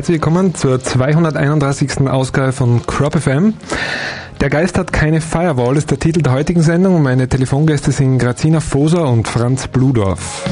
Herzlich willkommen zur 231. Ausgabe von Crop FM. Der Geist hat keine Firewall ist der Titel der heutigen Sendung und meine Telefongäste sind Grazina Foser und Franz Bludorf.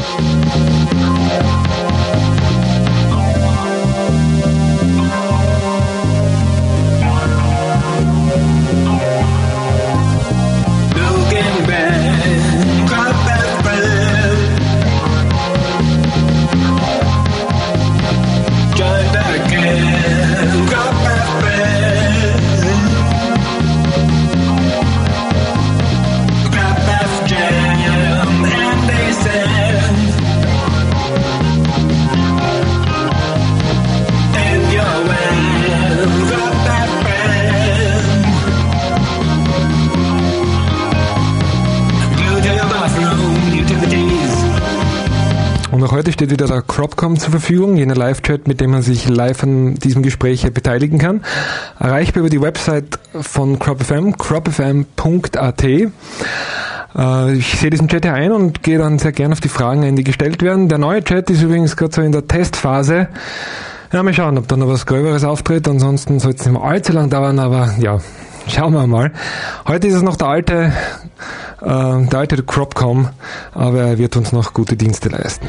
Und auch heute steht wieder der Cropcom zur Verfügung, jener Live-Chat, mit dem man sich live an diesem Gespräch beteiligen kann. Erreichbar über die Website von CropFM, cropfm.at. Ich sehe diesen Chat hier ein und gehe dann sehr gerne auf die Fragen ein, die gestellt werden. Der neue Chat ist übrigens gerade so in der Testphase. Ja, mal schauen, ob da noch was Gröberes auftritt. Ansonsten soll es nicht mehr allzu lang dauern, aber ja, schauen wir mal. Heute ist es noch der alte Cropcom, aber er wird uns noch gute Dienste leisten.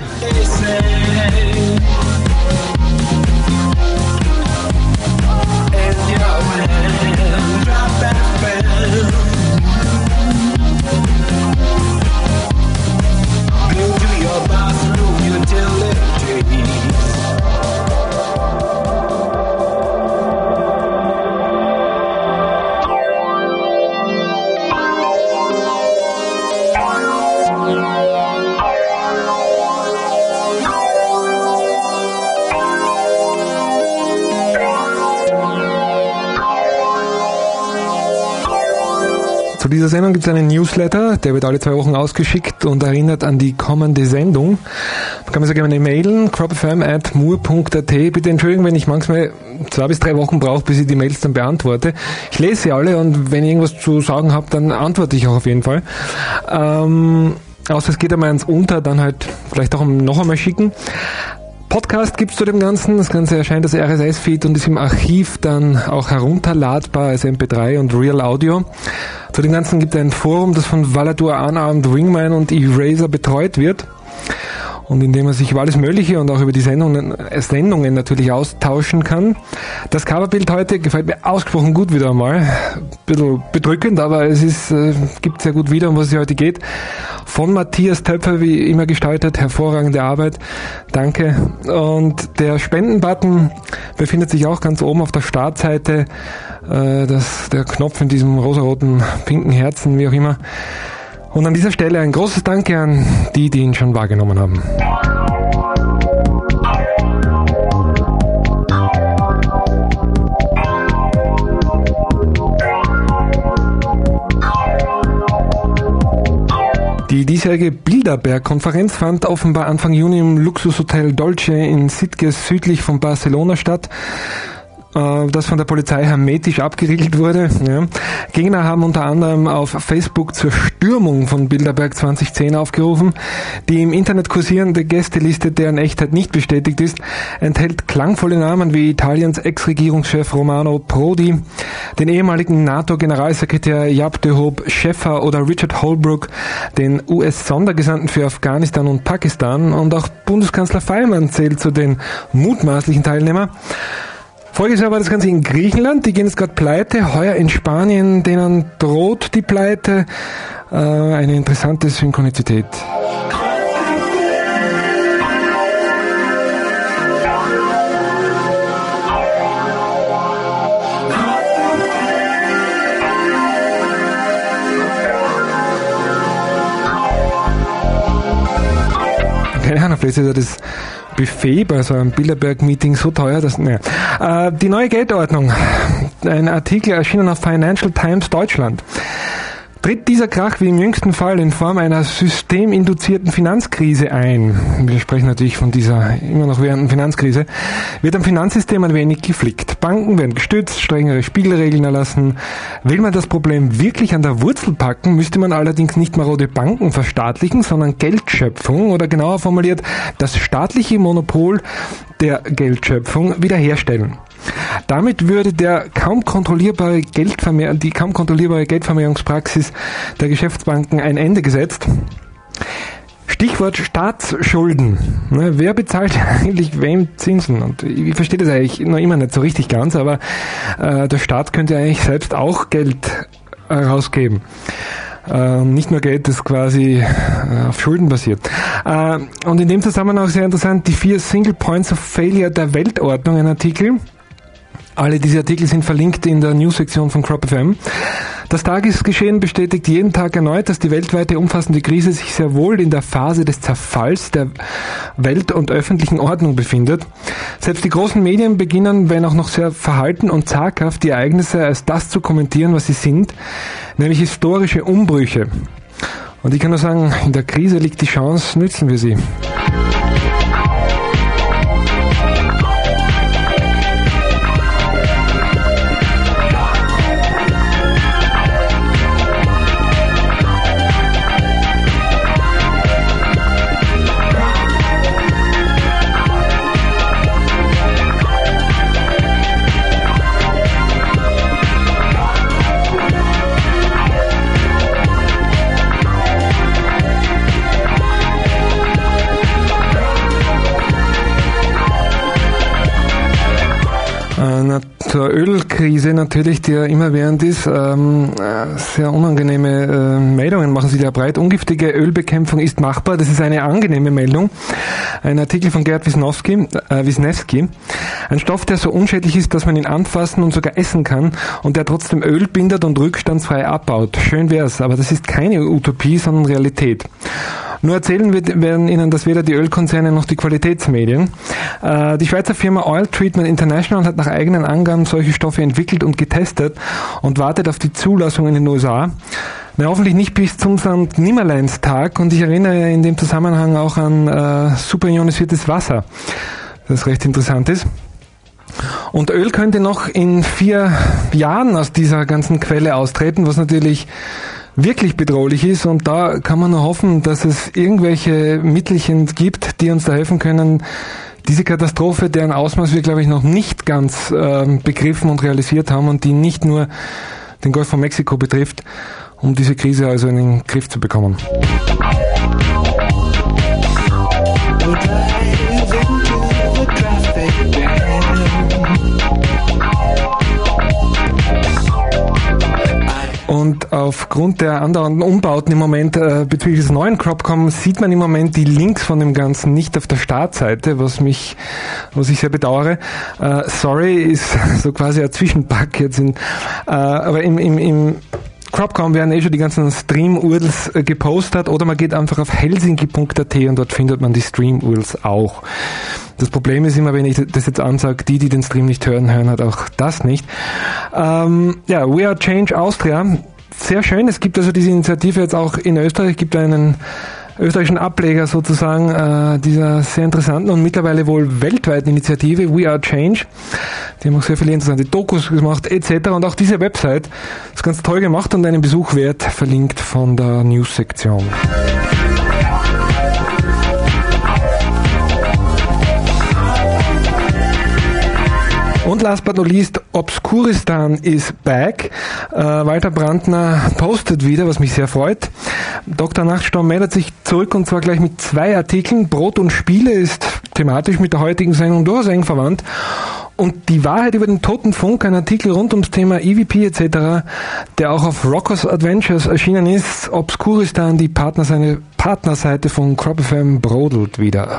Zu dieser Sendung gibt es einen Newsletter, der wird alle 2 Wochen ausgeschickt und erinnert an die kommende Sendung. Man kann mir sehr gerne mailen, cropfm@mur.at. Bitte entschuldigen, wenn ich manchmal 2 bis 3 Wochen brauche, bis ich die Mails dann beantworte. Ich lese sie alle und wenn ich irgendwas zu sagen habe, dann antworte ich auch auf jeden Fall. Außer es geht einmal ans Unter, dann halt vielleicht auch noch einmal schicken. Podcast gibt's zu dem Ganzen. Das Ganze erscheint als RSS-Feed und ist im Archiv dann auch herunterladbar als MP3 und Real Audio. Zu dem Ganzen gibt es ein Forum, das von Valadur, Unarmed, Wingman und Eraser betreut wird und in dem man sich über alles Mögliche und auch über die Sendungen natürlich austauschen kann. Das Coverbild heute gefällt mir ausgesprochen gut wieder einmal. Ein bisschen bedrückend, aber es gibt sehr gut wieder, um was es heute geht. Von Matthias Töpfer, wie immer gestaltet, hervorragende Arbeit. Danke. Und der Spendenbutton befindet sich auch ganz oben auf der Startseite. Der Knopf in diesem rosaroten, pinken Herzen, wie auch immer. Und an dieser Stelle ein großes Danke an die ihn schon wahrgenommen haben. Die diesjährige Bilderberg-Konferenz fand offenbar Anfang Juni im Luxushotel Dolce in Sitges südlich von Barcelona statt, das von der Polizei hermetisch abgeriegelt wurde. Ja. Gegner haben unter anderem auf Facebook zur Stürmung von Bilderberg 2010 aufgerufen. Die im Internet kursierende Gästeliste, deren Echtheit nicht bestätigt ist, enthält klangvolle Namen wie Italiens Ex-Regierungschef Romano Prodi, den ehemaligen NATO-Generalsekretär Jaap de Hoop Scheffer oder Richard Holbrooke, den US-Sondergesandten für Afghanistan und Pakistan, und auch Bundeskanzler Faymann zählt zu den mutmaßlichen Teilnehmern. Voriges Jahr war das Ganze in Griechenland, die gehen jetzt gerade pleite, heuer in Spanien, denen droht die Pleite. Eine interessante Synchronizität. Keine Ahnung, vielleicht ist ja das Buffet bei so einem Bilderberg-Meeting so teuer, dass... Die neue Geldordnung. Ein Artikel erschienen auf Financial Times Deutschland. Tritt dieser Krach wie im jüngsten Fall in Form einer systeminduzierten Finanzkrise ein, wir sprechen natürlich von dieser immer noch währenden Finanzkrise, wird am Finanzsystem ein wenig geflickt. Banken werden gestützt, strengere Spielregeln erlassen. Will man das Problem wirklich an der Wurzel packen, müsste man allerdings nicht marode Banken verstaatlichen, sondern Geldschöpfung oder genauer formuliert das staatliche Monopol der Geldschöpfung wiederherstellen. Damit würde die kaum kontrollierbare Geldvermehrungspraxis der Geschäftsbanken ein Ende gesetzt. Stichwort Staatsschulden. Wer bezahlt eigentlich wem Zinsen? Und ich verstehe das eigentlich noch immer nicht so richtig ganz, aber der Staat könnte eigentlich selbst auch Geld rausgeben. Nicht nur Geld, das quasi auf Schulden basiert. Und in dem Zusammenhang auch sehr interessant, die 4 Single Points of Failure der Weltordnung, ein Artikel. Alle diese Artikel sind verlinkt in der News-Sektion von Crop FM. Das Tagesgeschehen bestätigt jeden Tag erneut, dass die weltweite umfassende Krise sich sehr wohl in der Phase des Zerfalls der Welt- und öffentlichen Ordnung befindet. Selbst die großen Medien beginnen, wenn auch noch sehr verhalten und zaghaft, die Ereignisse als das zu kommentieren, was sie sind, nämlich historische Umbrüche. Und ich kann nur sagen, in der Krise liegt die Chance, nützen wir sie. Zur Ölkrise natürlich, die ja immerwährend ist, sehr unangenehme Meldungen machen sich ja breit. Ungiftige Ölbekämpfung ist machbar, das ist eine angenehme Meldung. Ein Artikel von Gerd Wisniewski. Ein Stoff, der so unschädlich ist, dass man ihn anfassen und sogar essen kann und der trotzdem Öl bindet und rückstandsfrei abbaut. Schön wär's, aber das ist keine Utopie, sondern Realität. Nur erzählen werden Ihnen das weder die Ölkonzerne noch die Qualitätsmedien. Die Schweizer Firma Oil Treatment International hat nach eigenen Angaben solche Stoffe entwickelt und getestet und wartet auf die Zulassung in den USA. Na, hoffentlich nicht bis zum St. Nimmerleinstag, und ich erinnere in dem Zusammenhang auch an superionisiertes Wasser, das recht interessant ist. Und Öl könnte noch in 4 Jahren aus dieser ganzen Quelle austreten, was natürlich wirklich bedrohlich ist, und da kann man nur hoffen, dass es irgendwelche Mittelchen gibt, die uns da helfen können, diese Katastrophe, deren Ausmaß wir, glaube ich, noch nicht ganz begriffen und realisiert haben und die nicht nur den Golf von Mexiko betrifft, um diese Krise also in den Griff zu bekommen. Und aufgrund der andauernden Umbauten im Moment bezüglich des neuen Cropcom sieht man im Moment die Links von dem Ganzen nicht auf der Startseite, was ich sehr bedauere. Sorry ist so quasi ein Zwischenpack jetzt aber im Cropcom werden schon die ganzen Stream-URLs gepostet, oder man geht einfach auf helsinki.at und dort findet man die Stream-URLs auch. Das Problem ist immer, wenn ich das jetzt ansage, die den Stream nicht hören halt auch das nicht. We Are Change Austria, sehr schön. Es gibt also diese Initiative jetzt auch in Österreich, gibt einen österreichischen Ableger sozusagen dieser sehr interessanten und mittlerweile wohl weltweiten Initiative We Are Change. Die haben auch sehr viele interessante Dokus gemacht etc. Und auch diese Website ist ganz toll gemacht und einen Besuch wert, verlinkt von der News-Sektion. Und last but not least, Obskuristan is back. Walter Brandner postet wieder, was mich sehr freut. Dr. Nachtstorm meldet sich zurück, und zwar gleich mit 2 Artikeln. Brot und Spiele ist thematisch mit der heutigen Sendung durchaus eng verwandt. Und die Wahrheit über den Toten Funk, ein Artikel rund ums Thema EVP etc., der auch auf Rockers Adventures erschienen ist. Obskuristan, die Partnerseite von Crop FM, brodelt wieder.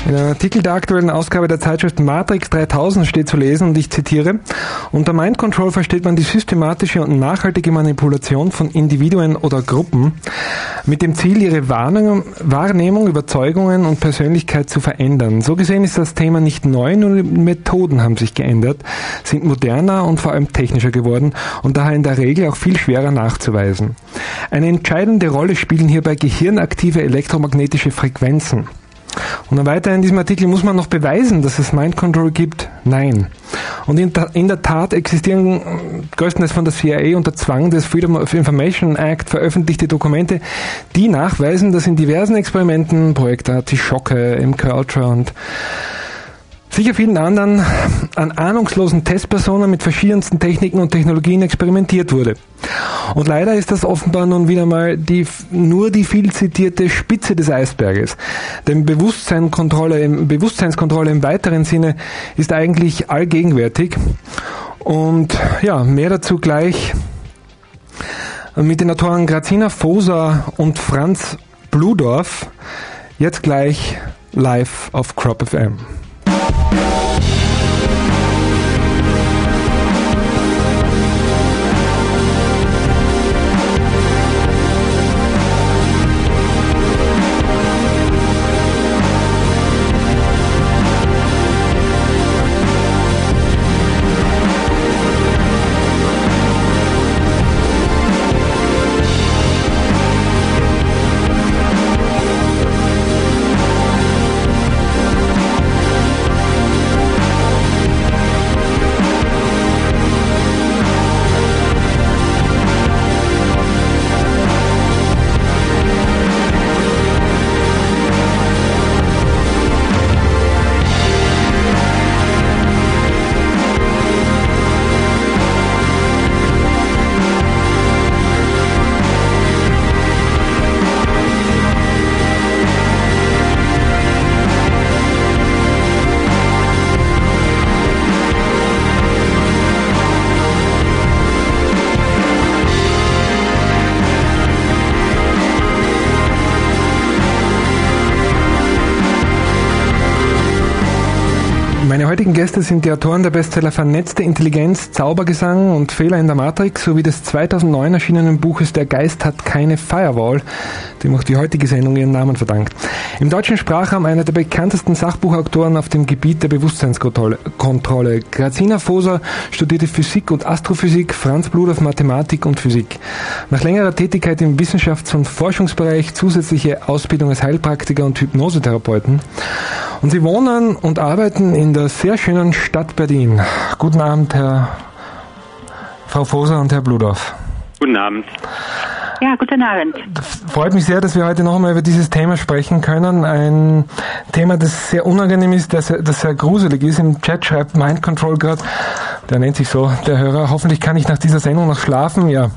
In einem Artikel der aktuellen Ausgabe der Zeitschrift Matrix 3000 steht zu lesen, und ich zitiere: Unter Mind Control versteht man die systematische und nachhaltige Manipulation von Individuen oder Gruppen mit dem Ziel, ihre Wahrnehmung, Überzeugungen und Persönlichkeit zu verändern. So gesehen ist das Thema nicht neu, nur die Methoden haben sich geändert, sind moderner und vor allem technischer geworden und daher in der Regel auch viel schwerer nachzuweisen. Eine entscheidende Rolle spielen hierbei gehirnaktive elektromagnetische Frequenzen. Und dann weiter in diesem Artikel: Muss man noch beweisen, dass es Mind Control gibt? Nein. Und in der Tat existieren größtenteils von der CIA unter Zwang des Freedom of Information Act veröffentlichte Dokumente, die nachweisen, dass in diversen Experimenten, Projekt Artischocke, MK Ultra und sicher vielen anderen, an ahnungslosen Testpersonen mit verschiedensten Techniken und Technologien experimentiert wurde. Und leider ist das offenbar nun wieder mal nur die viel zitierte Spitze des Eisberges. Denn Bewusstseinskontrolle im weiteren Sinne ist eigentlich allgegenwärtig. Und ja, mehr dazu gleich mit den Autoren Grazina Foser und Franz Bludorf. Jetzt gleich live auf Crop FM. Meine heutigen Gäste sind die Autoren der Bestseller Vernetzte Intelligenz, Zaubergesang und Fehler in der Matrix sowie des 2009 erschienenen Buches Der Geist hat keine Firewall, dem auch die heutige Sendung ihren Namen verdankt. Im deutschen Sprachraum einer der bekanntesten Sachbuchautoren auf dem Gebiet der Bewusstseinskontrolle. Grazina Foser studierte Physik und Astrophysik, Franz Bludorf Mathematik und Physik. Nach längerer Tätigkeit im Wissenschafts- und Forschungsbereich zusätzliche Ausbildung als Heilpraktiker und Hypnosetherapeuten. Und sie wohnen und arbeiten in der sehr schönen Stadt Berlin. Guten Abend, Frau Foser und Herr Bludorf. Guten Abend. Ja, guten Abend. Freut mich sehr, dass wir heute noch einmal über dieses Thema sprechen können. Ein Thema, das sehr unangenehm ist, das sehr gruselig ist. Im Chat schreibt Mind Control gerade, der nennt sich so, der Hörer, hoffentlich kann ich nach dieser Sendung noch schlafen. Ja.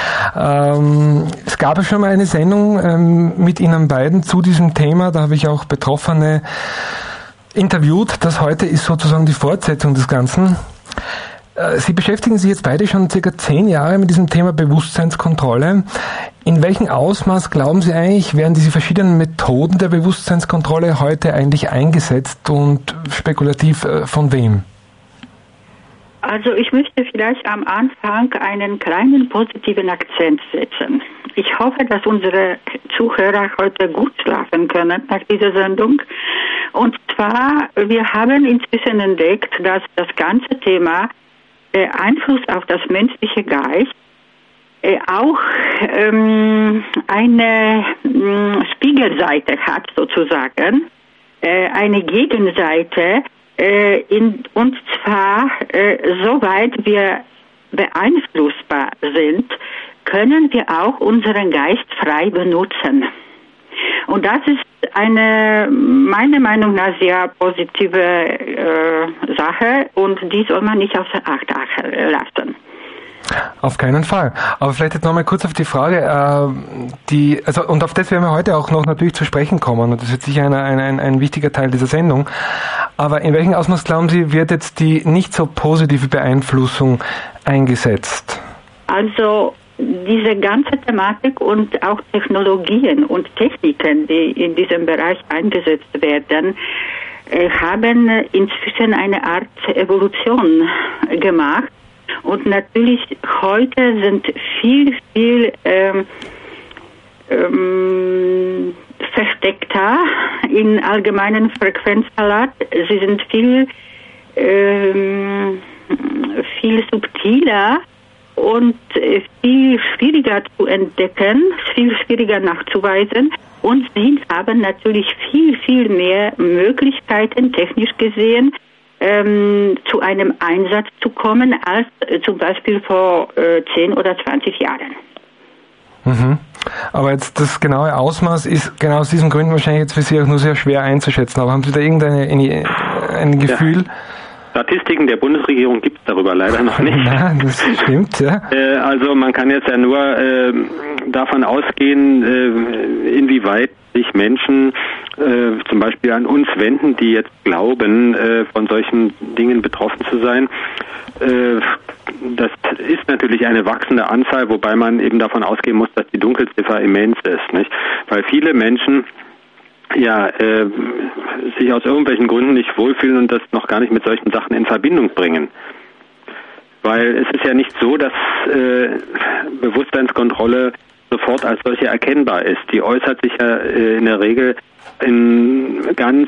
Es gab ja schon mal eine Sendung mit Ihnen beiden zu diesem Thema. Da habe ich auch Betroffene interviewt. Das heute ist sozusagen die Fortsetzung des Ganzen. Sie beschäftigen sich jetzt beide schon circa 10 Jahre mit diesem Thema Bewusstseinskontrolle. In welchem Ausmaß, glauben Sie eigentlich, werden diese verschiedenen Methoden der Bewusstseinskontrolle heute eigentlich eingesetzt und spekulativ von wem? Also ich möchte vielleicht am Anfang einen kleinen positiven Akzent setzen. Ich hoffe, dass unsere Zuhörer heute gut schlafen können nach dieser Sendung. Und zwar, wir haben inzwischen entdeckt, dass das ganze Thema Einfluss auf das menschliche Geist auch eine Spiegelseite hat, sozusagen, eine Gegenseite, und zwar, soweit wir beeinflussbar sind, können wir auch unseren Geist frei benutzen. Und das ist eine, meiner Meinung nach, sehr positive Sache, und die soll man nicht außer Acht lassen. Auf keinen Fall. Aber vielleicht jetzt nochmal kurz auf die Frage, und auf das werden wir heute auch noch natürlich zu sprechen kommen, und das wird sicher ein wichtiger Teil dieser Sendung. Aber in welchem Ausmaß, glauben Sie, wird jetzt die nicht so positive Beeinflussung eingesetzt? Also diese ganze Thematik und auch Technologien und Techniken, die in diesem Bereich eingesetzt werden, haben inzwischen eine Art Evolution gemacht. Und natürlich heute sind viel versteckter in allgemeinen Frequenzsalat. Sie sind viel subtiler und viel schwieriger zu entdecken, viel schwieriger nachzuweisen. Und sie haben natürlich viel mehr Möglichkeiten, technisch gesehen, zu einem Einsatz zu kommen, als zum Beispiel vor 10 oder 20 Jahren. Mhm. Aber jetzt das genaue Ausmaß ist genau aus diesen Gründen wahrscheinlich jetzt für Sie auch nur sehr schwer einzuschätzen. Aber haben Sie da ein Gefühl? Ja. Statistiken der Bundesregierung gibt es darüber leider noch nicht. Nein, das stimmt, ja. Also man kann jetzt ja nur davon ausgehen, inwieweit sich Menschen zum Beispiel an uns wenden, die jetzt glauben, von solchen Dingen betroffen zu sein. Das ist natürlich eine wachsende Anzahl, wobei man eben davon ausgehen muss, dass die Dunkelziffer immens ist, nicht? Weil viele Menschen sich aus irgendwelchen Gründen nicht wohlfühlen und das noch gar nicht mit solchen Sachen in Verbindung bringen. Weil es ist ja nicht so, dass Bewusstseinskontrolle sofort als solche erkennbar ist. Die äußert sich ja in der Regel in ganz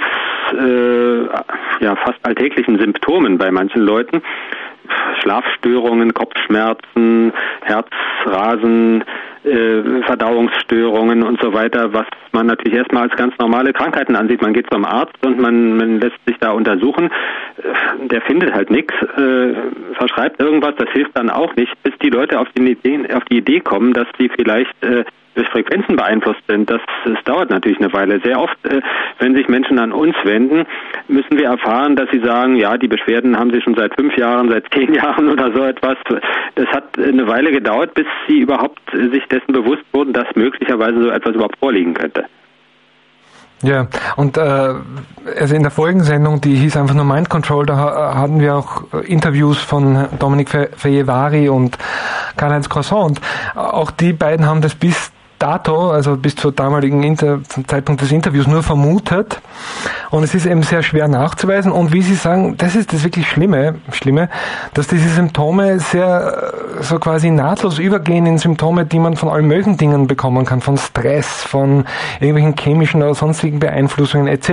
fast alltäglichen Symptomen bei manchen Leuten. Schlafstörungen, Kopfschmerzen, Herzrasen, Verdauungsstörungen und so weiter, was man natürlich erstmal als ganz normale Krankheiten ansieht. Man geht zum Arzt und man lässt sich da untersuchen. Der findet halt nichts, verschreibt irgendwas, das hilft dann auch nicht, bis die Leute auf die Idee kommen, dass die vielleicht durch Frequenzen beeinflusst sind. Das dauert natürlich eine Weile. Sehr oft, wenn sich Menschen an uns wenden, müssen wir erfahren, dass sie sagen, ja, die Beschwerden haben sie schon seit 5 Jahren, seit 10 Jahren oder so etwas. Das hat eine Weile gedauert, bis sie überhaupt sich dessen bewusst wurden, dass möglicherweise so etwas überhaupt vorliegen könnte. Ja, und also in der Folgensendung, die hieß einfach nur Mind Control, da hatten wir auch Interviews von Dominique Feyerabend und Karl-Heinz Croissant. Und auch die beiden haben das bis dato, also bis zur damaligen zum Zeitpunkt des Interviews, nur vermutet. Und es ist eben sehr schwer nachzuweisen. Und wie Sie sagen, das ist das wirklich Schlimme, dass diese Symptome sehr so quasi nahtlos übergehen in Symptome, die man von allen möglichen Dingen bekommen kann, von Stress, von irgendwelchen chemischen oder sonstigen Beeinflussungen etc.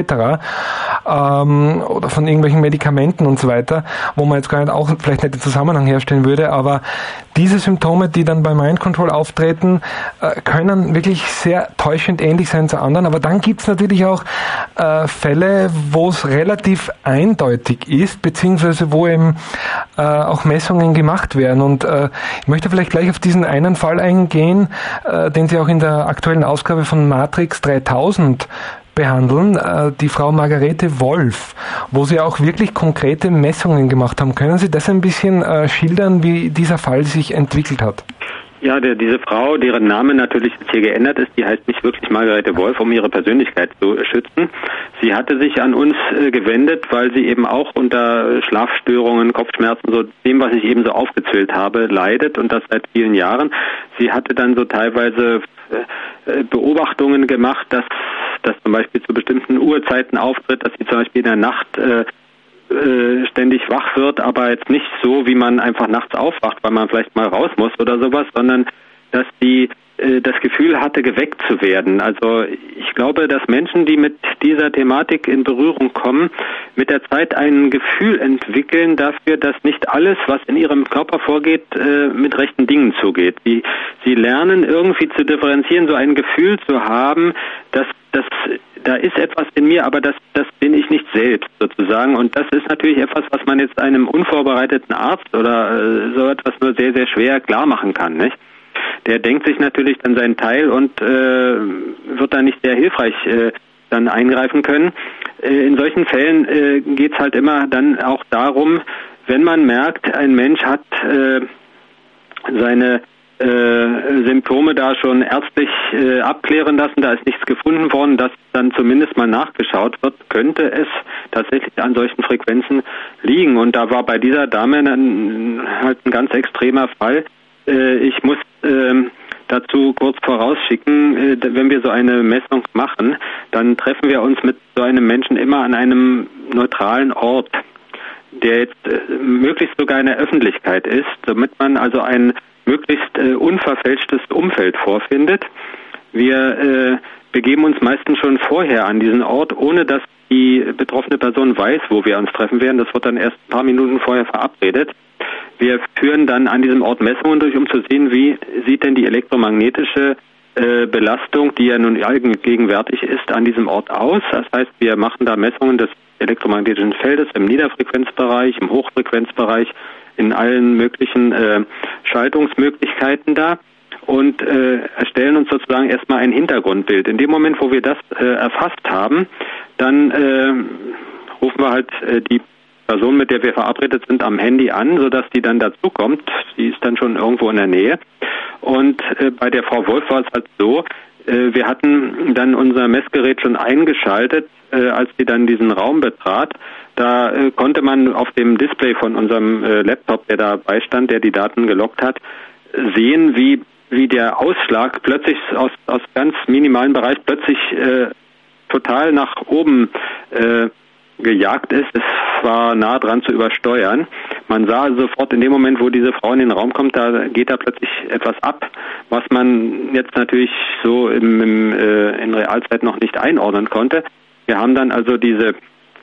Oder von irgendwelchen Medikamenten und so weiter, wo man jetzt gar nicht auch vielleicht nicht den Zusammenhang herstellen würde. Aber diese Symptome, die dann bei Mind Control auftreten, können wirklich sehr täuschend ähnlich sein zu anderen. Aber dann gibt es natürlich auch Fälle, wo es relativ eindeutig ist, beziehungsweise wo eben auch Messungen gemacht werden. Und ich möchte vielleicht gleich auf diesen einen Fall eingehen, den Sie auch in der aktuellen Ausgabe von Matrix 3000 behandeln, die Frau Margarete Wolf, wo Sie auch wirklich konkrete Messungen gemacht haben. Können Sie das ein bisschen schildern, wie dieser Fall sich entwickelt hat? Ja, diese Frau, deren Name natürlich jetzt hier geändert ist, die heißt nicht wirklich Margarete Wolf, um ihre Persönlichkeit zu schützen. Sie hatte sich an uns gewendet, weil sie eben auch unter Schlafstörungen, Kopfschmerzen, so dem, was ich eben so aufgezählt habe, leidet und das seit vielen Jahren. Sie hatte dann so teilweise Beobachtungen gemacht, dass zum Beispiel zu bestimmten Uhrzeiten auftritt, dass sie zum Beispiel in der Nacht ständig wach wird, aber jetzt nicht so, wie man einfach nachts aufwacht, weil man vielleicht mal raus muss oder sowas, sondern dass die das Gefühl hatte, geweckt zu werden. Also ich glaube, dass Menschen, die mit dieser Thematik in Berührung kommen, mit der Zeit ein Gefühl entwickeln dafür, dass nicht alles, was in ihrem Körper vorgeht, mit rechten Dingen zugeht. Sie lernen irgendwie zu differenzieren, so ein Gefühl zu haben, dass da ist etwas in mir, aber das bin ich nicht selbst sozusagen. Und das ist natürlich etwas, was man jetzt einem unvorbereiteten Arzt oder so etwas nur sehr, sehr schwer klar machen kann, nicht? Der denkt sich natürlich dann seinen Teil und wird dann nicht sehr hilfreich dann eingreifen können. In solchen Fällen geht's halt immer dann auch darum, wenn man merkt, ein Mensch hat seine Symptome da schon ärztlich abklären lassen, da ist nichts gefunden worden, dass dann zumindest mal nachgeschaut wird, könnte es tatsächlich an solchen Frequenzen liegen. Und da war bei dieser Dame dann halt ein ganz extremer Fall. Ich muss dazu kurz vorausschicken, wenn wir so eine Messung machen, dann treffen wir uns mit so einem Menschen immer an einem neutralen Ort, der jetzt möglichst sogar in der Öffentlichkeit ist, damit man also ein möglichst unverfälschtes Umfeld vorfindet. Wir begeben uns meistens schon vorher an diesen Ort, ohne dass die betroffene Person weiß, wo wir uns treffen werden. Das wird dann erst ein paar Minuten vorher verabredet. Wir führen dann an diesem Ort Messungen durch, um zu sehen, wie sieht denn die elektromagnetische Belastung, die ja nun allgegenwärtig ist, an diesem Ort aus. Das heißt, wir machen da Messungen des elektromagnetischen Feldes im Niederfrequenzbereich, im Hochfrequenzbereich, in allen möglichen Schaltungsmöglichkeiten da und erstellen uns sozusagen erstmal ein Hintergrundbild. In dem Moment, wo wir das erfasst haben, dann rufen wir halt die Person, mit der wir verabredet sind, am Handy an, sodass die dann dazukommt. Die ist dann schon irgendwo in der Nähe. Und bei der Frau Wolf war es halt so, wir hatten dann unser Messgerät schon eingeschaltet, als sie dann diesen Raum betrat. Da konnte man auf dem Display von unserem Laptop, der dabei stand, der die Daten gelockt hat, sehen, wie der Ausschlag plötzlich aus ganz minimalen Bereich plötzlich total nach oben gejagt ist. Es war nah dran zu übersteuern. Man sah also sofort in dem Moment, wo diese Frau in den Raum kommt, da geht da plötzlich etwas ab, was man jetzt natürlich so in Realzeit noch nicht einordnen konnte. Wir haben dann also diese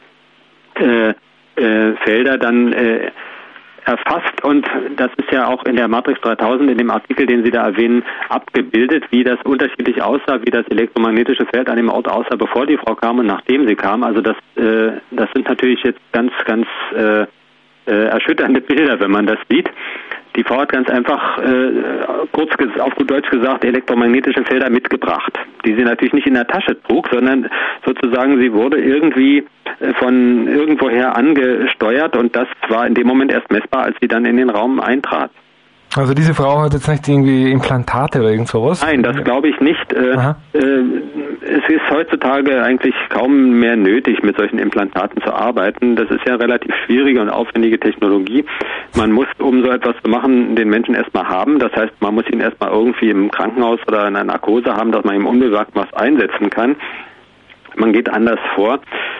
Felder dann erfasst und das ist ja auch in der Matrix 3000, in dem Artikel, den Sie da erwähnen, abgebildet, wie das unterschiedlich aussah, wie das elektromagnetische Feld an dem Ort aussah, bevor die Frau kam und nachdem sie kam. Also das sind natürlich jetzt ganz erschütternde Bilder, wenn man das sieht. Die Frau hat ganz einfach, auf gut Deutsch gesagt, elektromagnetische Felder mitgebracht, die sie natürlich nicht in der Tasche trug, sondern sozusagen sie wurde irgendwie von irgendwoher angesteuert und das war in dem Moment erst messbar, als sie dann in den Raum eintrat. Also diese Frau hat jetzt nicht irgendwie Implantate oder irgend sowas? Nein, das glaube ich nicht. Es ist heutzutage eigentlich kaum mehr nötig, mit solchen Implantaten zu arbeiten. Das ist ja relativ schwierige und aufwendige Technologie. Man muss, um so etwas zu machen, den Menschen erstmal haben. Das heißt, man muss ihn erstmal irgendwie im Krankenhaus oder in einer Narkose haben, dass man ihm unbemerkt was einsetzen kann. Man geht anders vor.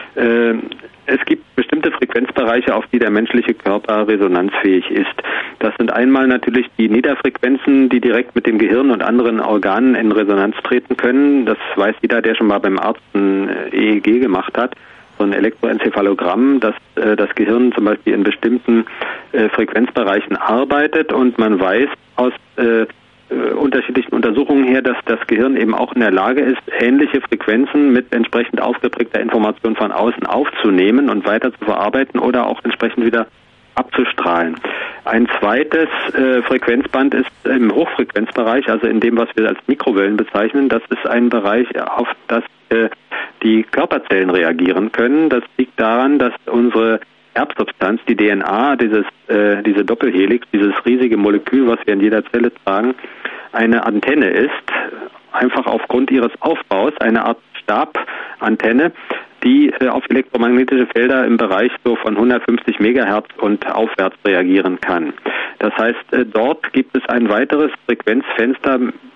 Es gibt bestimmte Frequenzbereiche, auf die der menschliche Körper resonanzfähig ist. Das sind einmal natürlich die Niederfrequenzen, die direkt mit dem Gehirn und anderen Organen in Resonanz treten können. Das weiß jeder, der schon mal beim Arzt ein EEG gemacht hat. So ein Elektroenzephalogramm, dass das Gehirn zum Beispiel in bestimmten Frequenzbereichen arbeitet und man weiß aus unterschiedlichen Untersuchungen her, dass das Gehirn eben auch in der Lage ist, ähnliche Frequenzen mit entsprechend aufgeprägter Information von außen aufzunehmen und weiter zu verarbeiten oder auch entsprechend wieder abzustrahlen. Ein zweites Frequenzband ist im Hochfrequenzbereich, also in dem, was wir als Mikrowellen bezeichnen. Das ist ein Bereich, auf das die Körperzellen reagieren können. Das liegt daran, dass unsere Erbsubstanz, die DNA, diese Doppelhelix, dieses riesige Molekül, was wir in jeder Zelle tragen, eine Antenne ist, einfach aufgrund ihres Aufbaus, eine Art Stabantenne, die auf elektromagnetische Felder im Bereich so von 150 Megahertz und aufwärts reagieren kann. Das heißt, dort gibt es ein weiteres Frequenzfenster,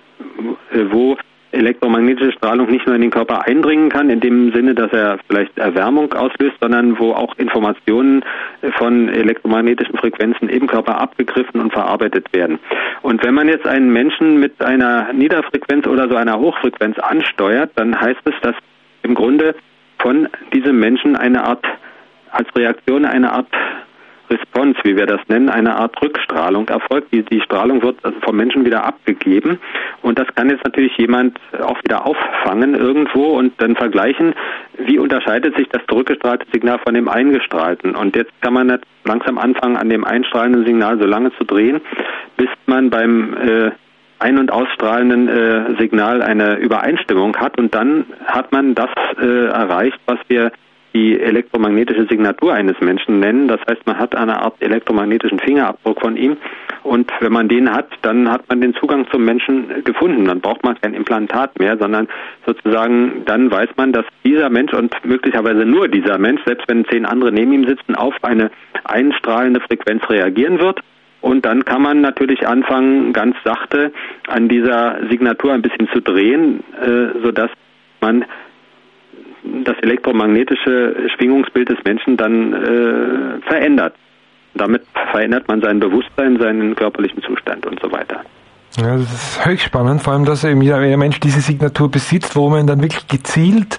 wo elektromagnetische Strahlung nicht nur in den Körper eindringen kann, in dem Sinne, dass er vielleicht Erwärmung auslöst, sondern wo auch Informationen von elektromagnetischen Frequenzen im Körper abgegriffen und verarbeitet werden. Und wenn man jetzt einen Menschen mit einer Niederfrequenz oder so einer Hochfrequenz ansteuert, dann heißt es, dass im Grunde von diesem Menschen als Reaktion eine Art Response, wie wir das nennen, eine Art Rückstrahlung erfolgt. Die Strahlung wird also vom Menschen wieder abgegeben und das kann jetzt natürlich jemand auch wieder auffangen irgendwo und dann vergleichen, wie unterscheidet sich das zurückgestrahlte Signal von dem eingestrahlten. Und jetzt kann man langsam anfangen, an dem einstrahlenden Signal so lange zu drehen, bis man beim ein- und ausstrahlenden Signal eine Übereinstimmung hat und dann hat man das erreicht, was wir die elektromagnetische Signatur eines Menschen nennen. Das heißt, man hat eine Art elektromagnetischen Fingerabdruck von ihm und wenn man den hat, dann hat man den Zugang zum Menschen gefunden. Dann braucht man kein Implantat mehr, sondern sozusagen dann weiß man, dass dieser Mensch und möglicherweise nur dieser Mensch, selbst wenn 10 andere neben ihm sitzen, auf eine einstrahlende Frequenz reagieren wird. Und dann kann man natürlich anfangen, ganz sachte an dieser Signatur ein bisschen zu drehen, sodass man das elektromagnetische Schwingungsbild des Menschen dann verändert. Damit verändert man sein Bewusstsein, seinen körperlichen Zustand und so weiter. Ja, das ist höchst spannend, vor allem, dass eben jeder Mensch diese Signatur besitzt, wo man dann wirklich gezielt,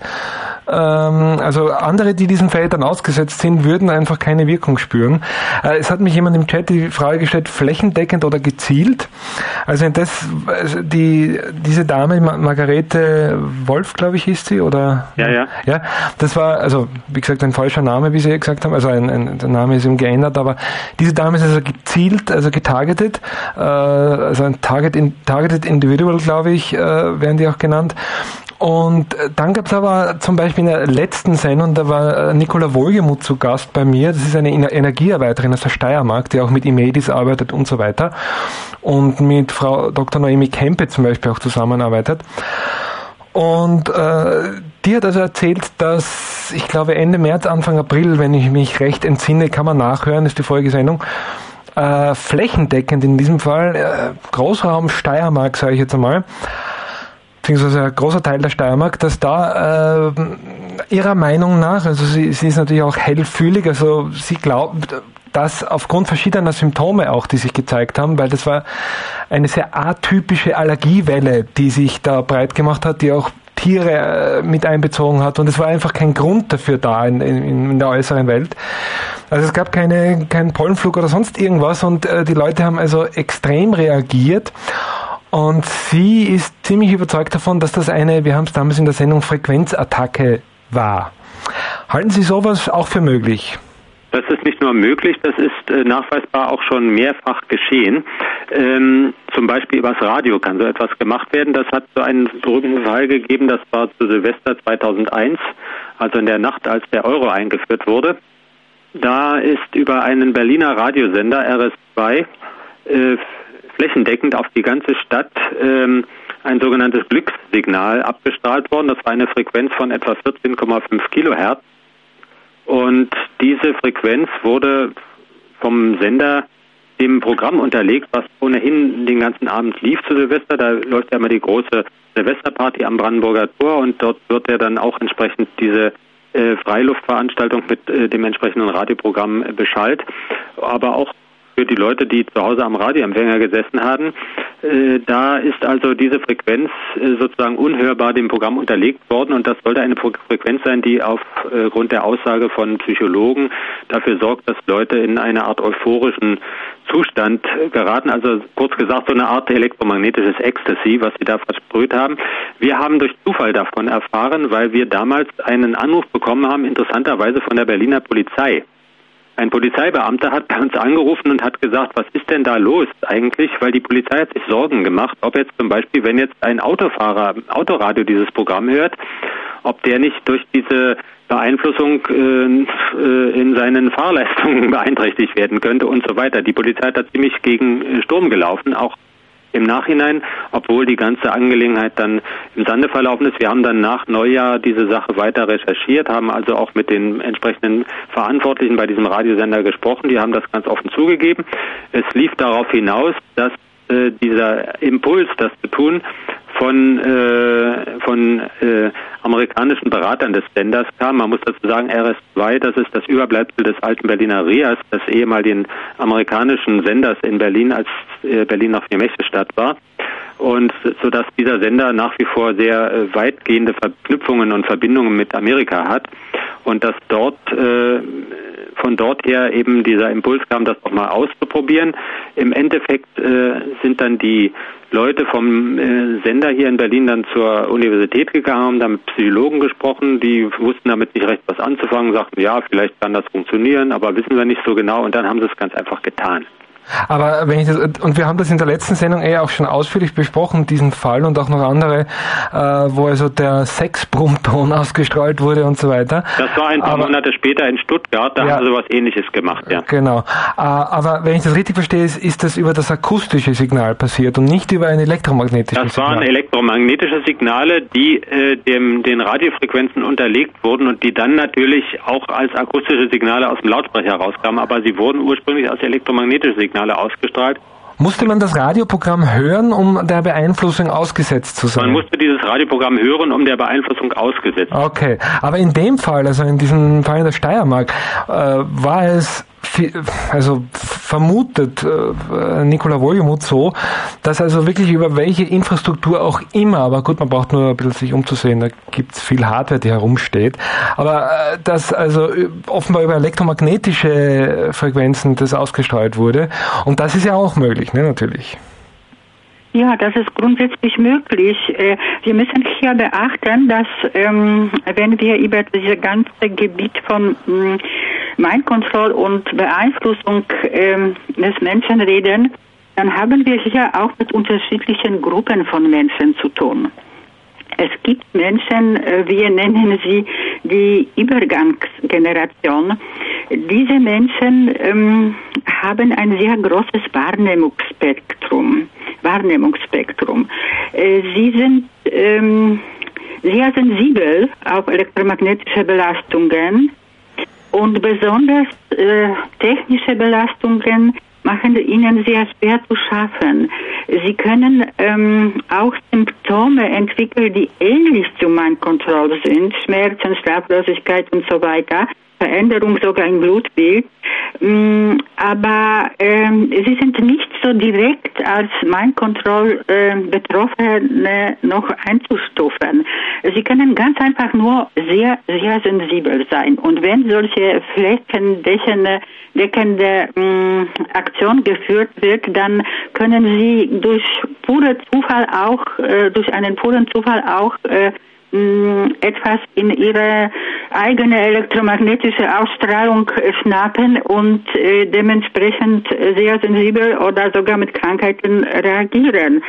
also andere, die diesen Feldern ausgesetzt sind, würden einfach keine Wirkung spüren. Es hat mich jemand im Chat die Frage gestellt, flächendeckend oder gezielt? Also diese Dame, Margarete Wolf, glaube ich, ist sie, oder? Ja. Ja, das war, also, wie gesagt, ein falscher Name, wie Sie gesagt haben, also der Name ist ihm geändert, aber diese Dame ist also gezielt, also getargetet, also ein Targeted Individual, glaube ich, werden die auch genannt. Und dann gab es aber zum Beispiel in der letzten Sendung, da war Nicola Wohlgemuth zu Gast bei mir. Das ist eine Energiearbeiterin aus der Steiermark, die auch mit Imedis arbeitet und so weiter. Und mit Frau Dr. Noemi Kempe zum Beispiel auch zusammenarbeitet. Und die hat also erzählt, dass, ich glaube Ende März, Anfang April, wenn ich mich recht entsinne, kann man nachhören, ist die Folgesendung, flächendeckend in diesem Fall, Großraum Steiermark, sage ich jetzt einmal, beziehungsweise ein großer Teil der Steiermark, dass da ihrer Meinung nach, also sie ist natürlich auch hellfühlig, also sie glaubt, dass aufgrund verschiedener Symptome auch, die sich gezeigt haben, weil das war eine sehr atypische Allergiewelle, die sich da breit gemacht hat, die auch Tiere mit einbezogen hat, und es war einfach kein Grund dafür da in der äußeren Welt. Also es gab keinen Pollenflug oder sonst irgendwas, und die Leute haben also extrem reagiert. Und sie ist ziemlich überzeugt davon, dass das wir haben es damals in der Sendung Frequenzattacke war. Halten Sie sowas auch für möglich? Das ist nicht nur möglich, das ist nachweisbar auch schon mehrfach geschehen. Zum Beispiel übers Radio kann so etwas gemacht werden. Das hat so einen berühmten Fall gegeben, das war zu Silvester 2001, also in der Nacht, als der Euro eingeführt wurde. Da ist über einen Berliner Radiosender, RS2, flächendeckend auf die ganze Stadt ein sogenanntes Glückssignal abgestrahlt worden. Das war eine Frequenz von etwa 14,5 Kilohertz. Und diese Frequenz wurde vom Sender dem Programm unterlegt, was ohnehin den ganzen Abend lief zu Silvester. Da läuft ja immer die große Silvesterparty am Brandenburger Tor, und dort wird ja dann auch entsprechend diese Freiluftveranstaltung mit dem entsprechenden Radioprogramm beschallt. Aber auch für die Leute, die zu Hause am Radioempfänger gesessen haben, da ist also diese Frequenz sozusagen unhörbar dem Programm unterlegt worden, und das sollte eine Frequenz sein, die aufgrund der Aussage von Psychologen dafür sorgt, dass Leute in eine Art euphorischen Zustand geraten, also kurz gesagt so eine Art elektromagnetisches Ecstasy, was sie da versprüht haben. Wir haben durch Zufall davon erfahren, weil wir damals einen Anruf bekommen haben, interessanterweise von der Berliner Polizei. Ein Polizeibeamter hat bei uns angerufen und hat gesagt, was ist denn da los eigentlich? Weil die Polizei hat sich Sorgen gemacht, ob jetzt zum Beispiel, wenn jetzt ein Autofahrer im Autoradio dieses Programm hört, ob der nicht durch diese Beeinflussung in seinen Fahrleistungen beeinträchtigt werden könnte und so weiter. Die Polizei hat da ziemlich gegen Sturm gelaufen, auch im Nachhinein, obwohl die ganze Angelegenheit dann im Sande verlaufen ist. Wir haben dann nach Neujahr diese Sache weiter recherchiert, haben also auch mit den entsprechenden Verantwortlichen bei diesem Radiosender gesprochen. Die haben das ganz offen zugegeben. Es lief darauf hinaus, dass dieser Impuls, das zu tun, von amerikanischen Beratern des Senders kam. Man muss dazu sagen, RS2, das ist das Überbleibsel des alten Berliner RIAS, des ehemaligen amerikanischen Senders in Berlin, als Berlin noch eine Mächtestadt war. Und so dass dieser Sender nach wie vor sehr weitgehende Verknüpfungen und Verbindungen mit Amerika hat, und dass dort von dort her eben dieser Impuls kam, das auch mal auszuprobieren. Im Endeffekt sind dann die Leute vom Sender hier in Berlin dann zur Universität gegangen, haben dann mit Psychologen gesprochen, die wussten damit nicht recht was anzufangen, sagten, ja, vielleicht kann das funktionieren, aber wissen wir nicht so genau, und dann haben sie es ganz einfach getan. Aber und wir haben das in der letzten Sendung auch schon ausführlich besprochen, diesen Fall, und auch noch andere, wo also der Sexbrummton ausgestrahlt wurde und so weiter. Das war ein paar Monate später in Stuttgart, da haben sie was Ähnliches gemacht, ja. Genau. Aber wenn ich das richtig verstehe, ist das über das akustische Signal passiert und nicht über ein elektromagnetisches Signal. Das waren elektromagnetische Signale, die den Radiofrequenzen unterlegt wurden und die dann natürlich auch als akustische Signale aus dem Lautsprecher rauskamen, aber sie wurden ursprünglich als elektromagnetische Signale ausgestrahlt, Musste man das Radioprogramm hören, um der Beeinflussung ausgesetzt zu sein? Man musste dieses Radioprogramm hören, um der Beeinflussung ausgesetzt. Okay, aber in dem Fall, also in diesem Fall in der Steiermark, war es vermutet Nicola Woljomuth so, dass also wirklich über welche Infrastruktur auch immer, aber gut, man braucht nur ein bisschen sich umzusehen, da gibt's viel Hardware, die herumsteht, aber dass also offenbar über elektromagnetische Frequenzen das ausgestrahlt wurde, und das ist ja auch möglich, ne, natürlich. Ja, das ist grundsätzlich möglich. Wir müssen hier beachten, dass wenn wir über dieses ganze Gebiet von Mind Control und Beeinflussung des Menschen reden, dann haben wir hier auch mit unterschiedlichen Gruppen von Menschen zu tun. Es gibt Menschen, wir nennen sie die Übergangsgeneration. Diese Menschen haben ein sehr großes Wahrnehmungsspektrum. Sie sind sehr sensibel auf elektromagnetische Belastungen, und besonders technische Belastungen machen ihnen sehr schwer zu schaffen. Sie können auch Symptome entwickeln, die ähnlich zu Mind Control sind, Schmerzen, Schlaflosigkeit und so weiter, Veränderung sogar im Blutbild, aber sie sind nicht so direkt als Mind Control Betroffene noch einzustufen. Sie können ganz einfach nur sehr, sehr sensibel sein. Und wenn solche flächendeckende Aktion geführt wird, dann können sie durch einen puren Zufall auch etwas in ihre eigene elektromagnetische Ausstrahlung schnappen und dementsprechend sehr sensibel oder sogar mit Krankheiten reagieren.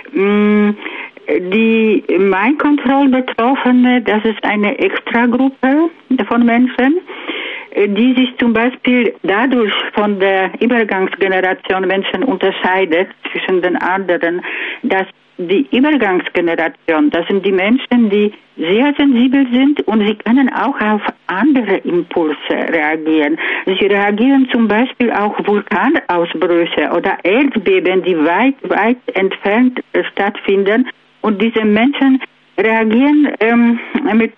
Die Mind Control Betroffene, das ist eine Extragruppe von Menschen, die sich zum Beispiel dadurch von der Übergangsgeneration Menschen unterscheidet zwischen den anderen, dass die Übergangsgeneration, das sind die Menschen, die sehr sensibel sind, und sie können auch auf andere Impulse reagieren. Sie reagieren zum Beispiel auch Vulkanausbrüche oder Erdbeben, die weit, weit entfernt stattfinden, und diese Menschen reagieren mit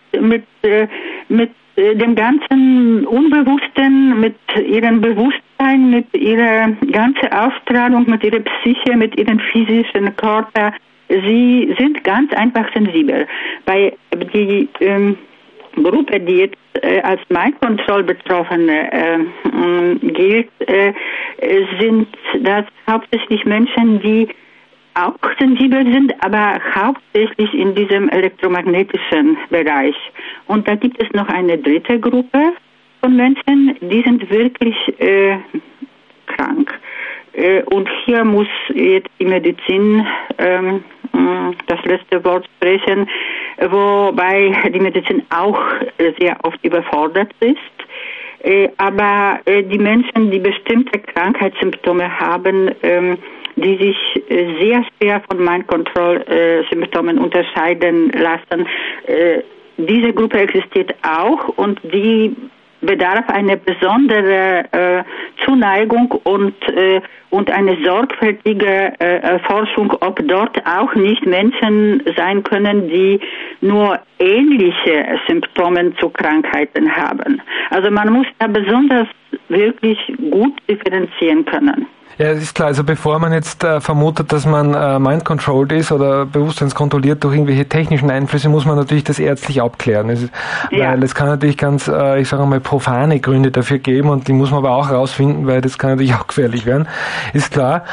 dem ganzen Unbewussten, mit ihrem Bewusstsein, mit ihrer ganzen Ausstrahlung, mit ihrer Psyche, mit ihrem physischen Körper. Sie sind ganz einfach sensibel. Bei die Gruppe, die jetzt als Mind Control Betroffene gilt, sind das hauptsächlich Menschen, die auch sensibel sind, aber hauptsächlich in diesem elektromagnetischen Bereich. Und da gibt es noch eine dritte Gruppe von Menschen, die sind wirklich krank. Und hier muss jetzt die Medizin das letzte Wort sprechen, wobei die Medizin auch sehr oft überfordert ist. Aber die Menschen, die bestimmte Krankheitssymptome haben, die sich sehr schwer von Mind Control Symptomen unterscheiden lassen, diese Gruppe existiert auch, und die bedarf eine besondere Zuneigung und eine sorgfältige Forschung, ob dort auch nicht Menschen sein können, die nur ähnliche Symptome zu Krankheiten haben. Also man muss da besonders wirklich gut differenzieren können. Ja, es ist klar, also bevor man jetzt vermutet, dass man mind-controlled ist oder bewusstseinskontrolliert durch irgendwelche technischen Einflüsse, muss man natürlich das ärztlich abklären. Weil es kann natürlich ganz, ich sage mal, profane Gründe dafür geben, und die muss man aber auch herausfinden, weil das kann natürlich auch gefährlich werden, ist klar.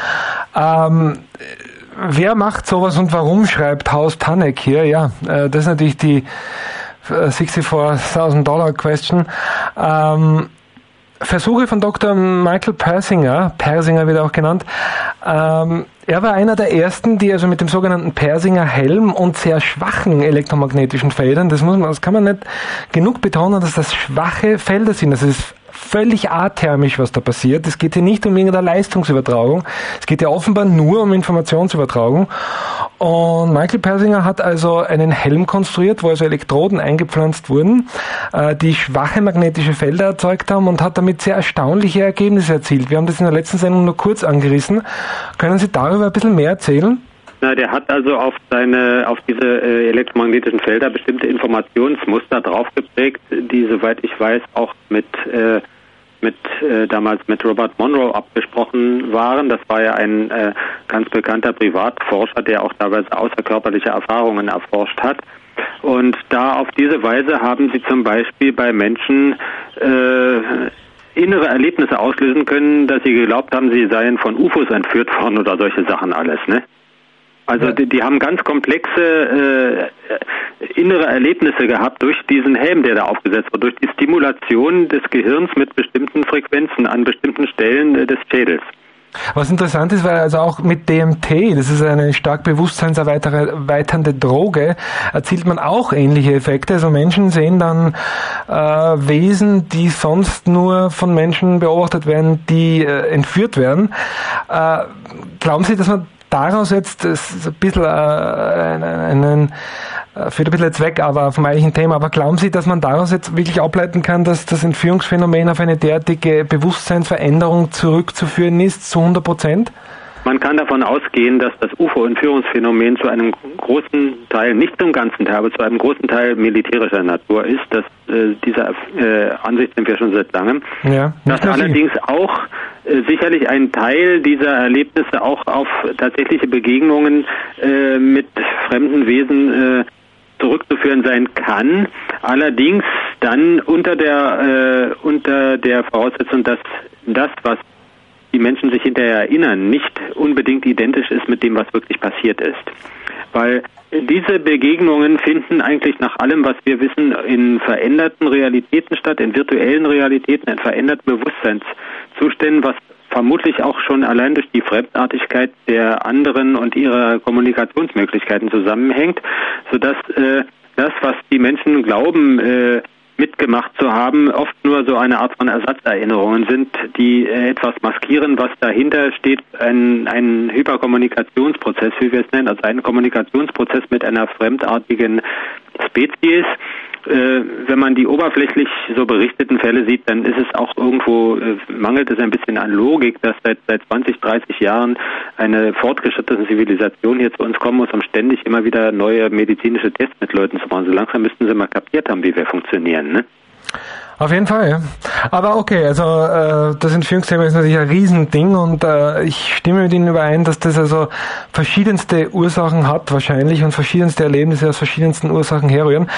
Wer macht sowas und warum, schreibt Haus Tanek hier? Ja, das ist natürlich die $64,000 Question. Versuche von Dr. Michael Persinger wird er auch genannt. Er war einer der ersten, die also mit dem sogenannten Persinger Helm und sehr schwachen elektromagnetischen Feldern, das kann man nicht genug betonen, dass das schwache Felder sind. Das ist völlig athermisch, was da passiert. Es geht hier nicht um irgendeine Leistungsübertragung. Es geht ja offenbar nur um Informationsübertragung. Und Michael Persinger hat also einen Helm konstruiert, wo also Elektroden eingepflanzt wurden, die schwache magnetische Felder erzeugt haben und hat damit sehr erstaunliche Ergebnisse erzielt. Wir haben das in der letzten Sendung nur kurz angerissen. Können Sie darüber ein bisschen mehr erzählen? Na, der hat also auf diese elektromagnetischen Felder bestimmte Informationsmuster draufgeprägt, die, soweit ich weiß, auch damals mit Robert Monroe abgesprochen waren. Das war ja ein ganz bekannter Privatforscher, der auch teilweise außerkörperliche Erfahrungen erforscht hat. Und da auf diese Weise haben sie zum Beispiel bei Menschen innere Erlebnisse auslösen können, dass sie geglaubt haben, sie seien von UFOs entführt worden oder solche Sachen alles, ne? Also die haben ganz komplexe innere Erlebnisse gehabt durch diesen Helm, der da aufgesetzt wird, durch die Stimulation des Gehirns mit bestimmten Frequenzen an bestimmten Stellen des Schädels. Was interessant ist, weil also auch mit DMT, das ist eine stark bewusstseinserweiternde Droge, erzielt man auch ähnliche Effekte. Also Menschen sehen dann Wesen, die sonst nur von Menschen beobachtet werden, die entführt werden. Glauben Sie, dass man daraus jetzt, das ist ein bisschen führt ein bisschen jetzt weg, aber vom eigentlichen Thema, aber glauben Sie, dass man daraus jetzt wirklich ableiten kann, dass das Entführungsphänomen auf eine derartige Bewusstseinsveränderung zurückzuführen ist, zu 100%? Man kann davon ausgehen, dass das UFO-Entführungsphänomen zu einem großen Teil, nicht zum ganzen Teil, aber zu einem großen Teil militärischer Natur ist. Dieser Ansicht sind wir schon seit langem. Ja, dass allerdings auch sicherlich ein Teil dieser Erlebnisse auch auf tatsächliche Begegnungen mit fremden Wesen zurückzuführen sein kann. Allerdings dann unter der Voraussetzung, dass das, was die Menschen sich hinterher erinnern, nicht unbedingt identisch ist mit dem, was wirklich passiert ist. Weil diese Begegnungen finden eigentlich nach allem, was wir wissen, in veränderten Realitäten statt, in virtuellen Realitäten, in veränderten Bewusstseinszuständen, was vermutlich auch schon allein durch die Fremdartigkeit der anderen und ihrer Kommunikationsmöglichkeiten zusammenhängt, sodass das, was die Menschen glauben, mitgemacht zu haben, oft nur so eine Art von Ersatzerinnerungen sind, die etwas maskieren, was dahinter steht, ein Hyperkommunikationsprozess, wie wir es nennen, also ein Kommunikationsprozess mit einer fremdartigen Spezies. Wenn man die oberflächlich so berichteten Fälle sieht, dann ist es auch irgendwo, mangelt es ein bisschen an Logik, dass seit 20, 30 Jahren eine fortgeschrittene Zivilisation hier zu uns kommen muss, um ständig immer wieder neue medizinische Tests mit Leuten zu machen. So langsam müssten sie mal kapiert haben, wie wir funktionieren, ne? Auf jeden Fall, ja. Aber okay, also das Entführungsthema ist natürlich ein Riesending und ich stimme mit Ihnen überein, dass das also verschiedenste Ursachen hat wahrscheinlich und verschiedenste Erlebnisse aus verschiedensten Ursachen herrühren.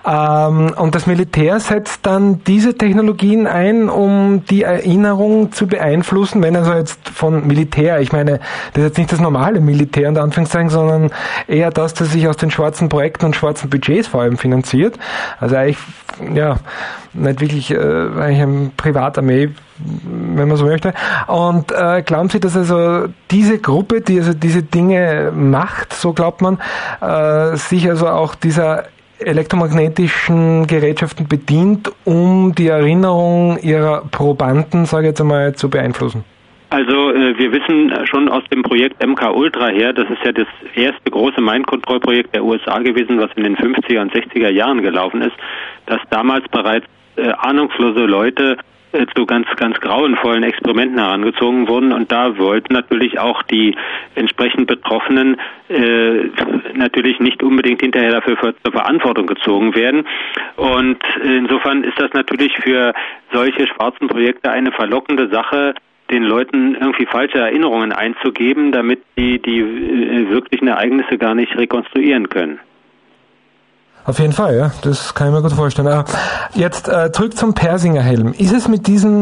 Und das Militär setzt dann diese Technologien ein, um die Erinnerung zu beeinflussen, wenn also jetzt von Militär, ich meine, das ist jetzt nicht das normale Militär in Anführungszeichen, sondern eher das sich aus den schwarzen Projekten und schwarzen Budgets vor allem finanziert. Also eigentlich, ja, nicht wirklich eigentlich eine Privatarmee, wenn man so möchte. Und glauben Sie, dass also diese Gruppe, die also diese Dinge macht, so glaubt man, sich also auch dieser elektromagnetischen Gerätschaften bedient, um die Erinnerung ihrer Probanden, sage ich jetzt einmal, zu beeinflussen? Also wir wissen schon aus dem Projekt MK-Ultra her, das ist ja das erste große Mind-Control-Projekt der USA gewesen, was in den 50er und 60er Jahren gelaufen ist, dass damals bereits ahnungslose Leute zu ganz, ganz grauenvollen Experimenten herangezogen wurden und da wollten natürlich auch die entsprechend Betroffenen natürlich nicht unbedingt hinterher dafür zur Verantwortung gezogen werden und insofern ist das natürlich für solche schwarzen Projekte eine verlockende Sache, den Leuten irgendwie falsche Erinnerungen einzugeben, damit die wirklichen Ereignisse gar nicht rekonstruieren können. Auf jeden Fall, ja, das kann ich mir gut vorstellen. Jetzt zurück zum Persinger-Helm. Ist es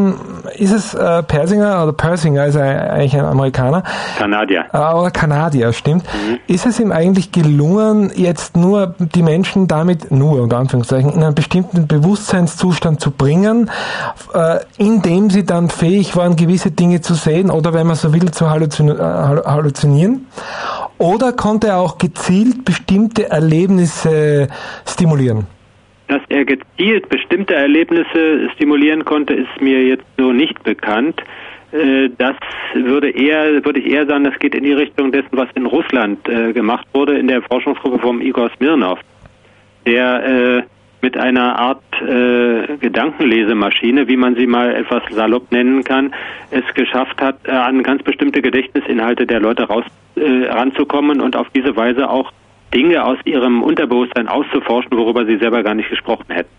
Persinger oder Persinger, ist eigentlich ein Amerikaner? Kanadier. Oder Kanadier, stimmt. Mhm. Ist es ihm eigentlich gelungen, jetzt nur die Menschen damit, nur unter Anführungszeichen, in einen bestimmten Bewusstseinszustand zu bringen, indem sie dann fähig waren, gewisse Dinge zu sehen oder, wenn man so will, zu halluzinieren? Oder konnte er auch gezielt bestimmte Erlebnisse stimulieren? Dass er gezielt bestimmte Erlebnisse stimulieren konnte, ist mir jetzt so nicht bekannt. Das würde ich eher sagen, das geht in die Richtung dessen, was in Russland gemacht wurde in der Forschungsgruppe vom Igor Smirnov, der mit einer Art Gedankenlesemaschine, wie man sie mal etwas salopp nennen kann, es geschafft hat, an ganz bestimmte Gedächtnisinhalte der Leute ranzukommen und auf diese Weise auch Dinge aus ihrem Unterbewusstsein auszuforschen, worüber sie selber gar nicht gesprochen hätten.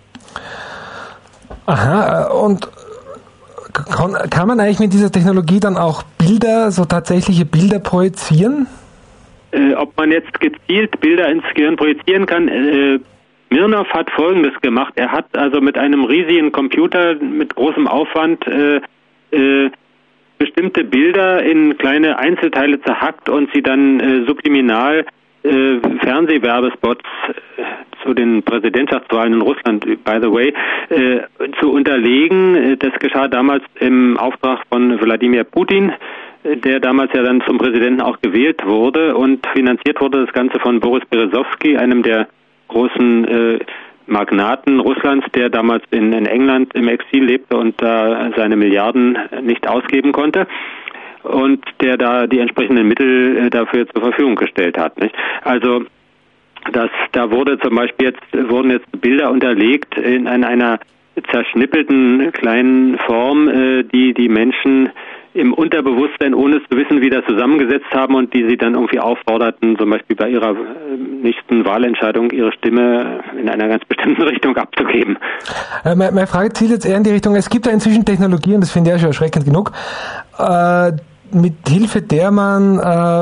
Aha, und kann man eigentlich mit dieser Technologie dann auch Bilder, so tatsächliche Bilder projizieren? Ob man jetzt gezielt Bilder ins Gehirn projizieren kann, Smirnov hat Folgendes gemacht. Er hat also mit einem riesigen Computer mit großem Aufwand bestimmte Bilder in kleine Einzelteile zerhackt und sie dann subliminal Fernsehwerbespots zu den Präsidentschaftswahlen in Russland, by the way, zu unterlegen. Das geschah damals im Auftrag von Wladimir Putin, der damals ja dann zum Präsidenten auch gewählt wurde, und finanziert wurde das Ganze von Boris Berezovsky, einem der großen Magnaten Russlands, der damals in England im Exil lebte und da seine Milliarden nicht ausgeben konnte und der da die entsprechenden Mittel dafür zur Verfügung gestellt hat, nicht? Also da wurden jetzt Bilder unterlegt in einer zerschnippelten kleinen Form, die Menschen im Unterbewusstsein, ohne zu wissen, wie das zusammengesetzt haben und die sie dann irgendwie aufforderten, zum Beispiel bei ihrer nächsten Wahlentscheidung ihre Stimme in einer ganz bestimmten Richtung abzugeben. Meine Frage zielt jetzt eher in die Richtung, es gibt ja inzwischen Technologien, das finde ich ja schon erschreckend genug, mit Hilfe der man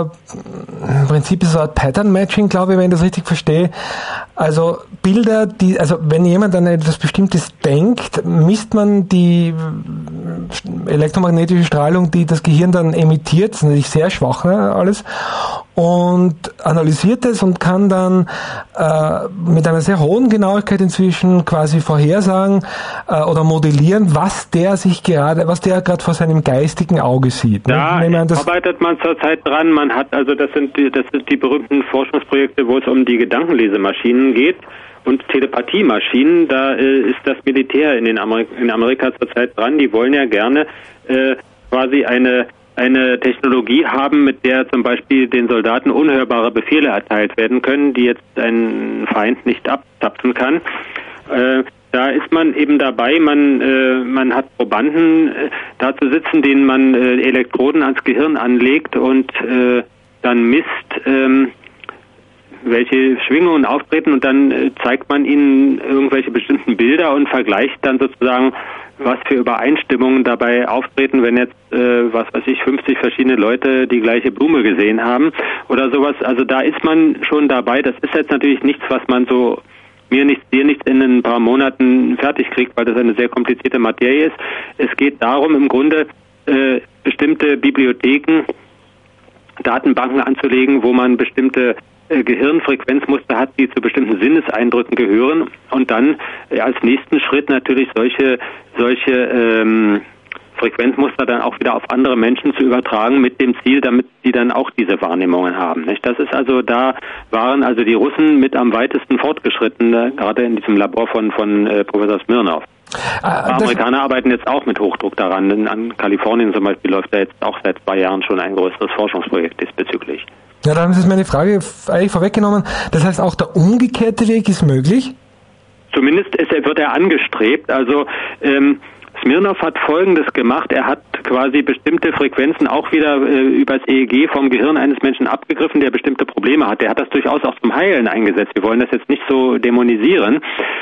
im Prinzip ist so eine Pattern-Matching, glaube ich, wenn ich das richtig verstehe. Also Bilder, wenn jemand an etwas Bestimmtes denkt, misst man die elektromagnetische Strahlung, die das Gehirn dann emittiert, das ist natürlich sehr schwach, ne, alles, und analysiert es und kann dann mit einer sehr hohen Genauigkeit inzwischen quasi vorhersagen oder modellieren, was der gerade vor seinem geistigen Auge sieht. Ne? Da arbeitet man zurzeit dran. Man hat das sind die berühmten Forschungsprojekte, wo es um die Gedankenlesemaschinen geht und Telepathie-Maschinen. Da ist das Militär in Amerika zurzeit dran. Die wollen ja gerne quasi eine Technologie haben, mit der zum Beispiel den Soldaten unhörbare Befehle erteilt werden können, die jetzt ein Feind nicht abzapfen kann. Da ist man eben dabei, man hat Probanden da zu sitzen, denen man Elektroden ans Gehirn anlegt und dann misst, welche Schwingungen auftreten, und dann zeigt man ihnen irgendwelche bestimmten Bilder und vergleicht dann sozusagen, was für Übereinstimmungen dabei auftreten, wenn jetzt, 50 verschiedene Leute die gleiche Blume gesehen haben oder sowas. Also da ist man schon dabei. Das ist jetzt natürlich nichts, was man so dir nichts in ein paar Monaten fertig kriegt, weil das eine sehr komplizierte Materie ist. Es geht darum, im Grunde bestimmte Bibliotheken, Datenbanken anzulegen, wo man bestimmte Gehirnfrequenzmuster hat, die zu bestimmten Sinneseindrücken gehören, und dann als nächsten Schritt natürlich solche Frequenzmuster dann auch wieder auf andere Menschen zu übertragen, mit dem Ziel, damit die dann auch diese Wahrnehmungen haben. Nicht? Das ist also, da waren also die Russen mit am weitesten fortgeschritten, gerade in diesem Labor von Professor Smirnov. Amerikaner arbeiten jetzt auch mit Hochdruck daran. Denn an Kalifornien zum Beispiel läuft da jetzt auch seit 2 Jahren schon ein größeres Forschungsprojekt diesbezüglich. Ja, dann ist meine Frage eigentlich vorweggenommen. Das heißt, auch der umgekehrte Weg ist möglich? Zumindest wird er angestrebt. Also Smirnov hat Folgendes gemacht. Er hat quasi bestimmte Frequenzen auch wieder übers EEG vom Gehirn eines Menschen abgegriffen, der bestimmte Probleme hat. Der hat das durchaus auch zum Heilen eingesetzt. Wir wollen das jetzt nicht so dämonisieren.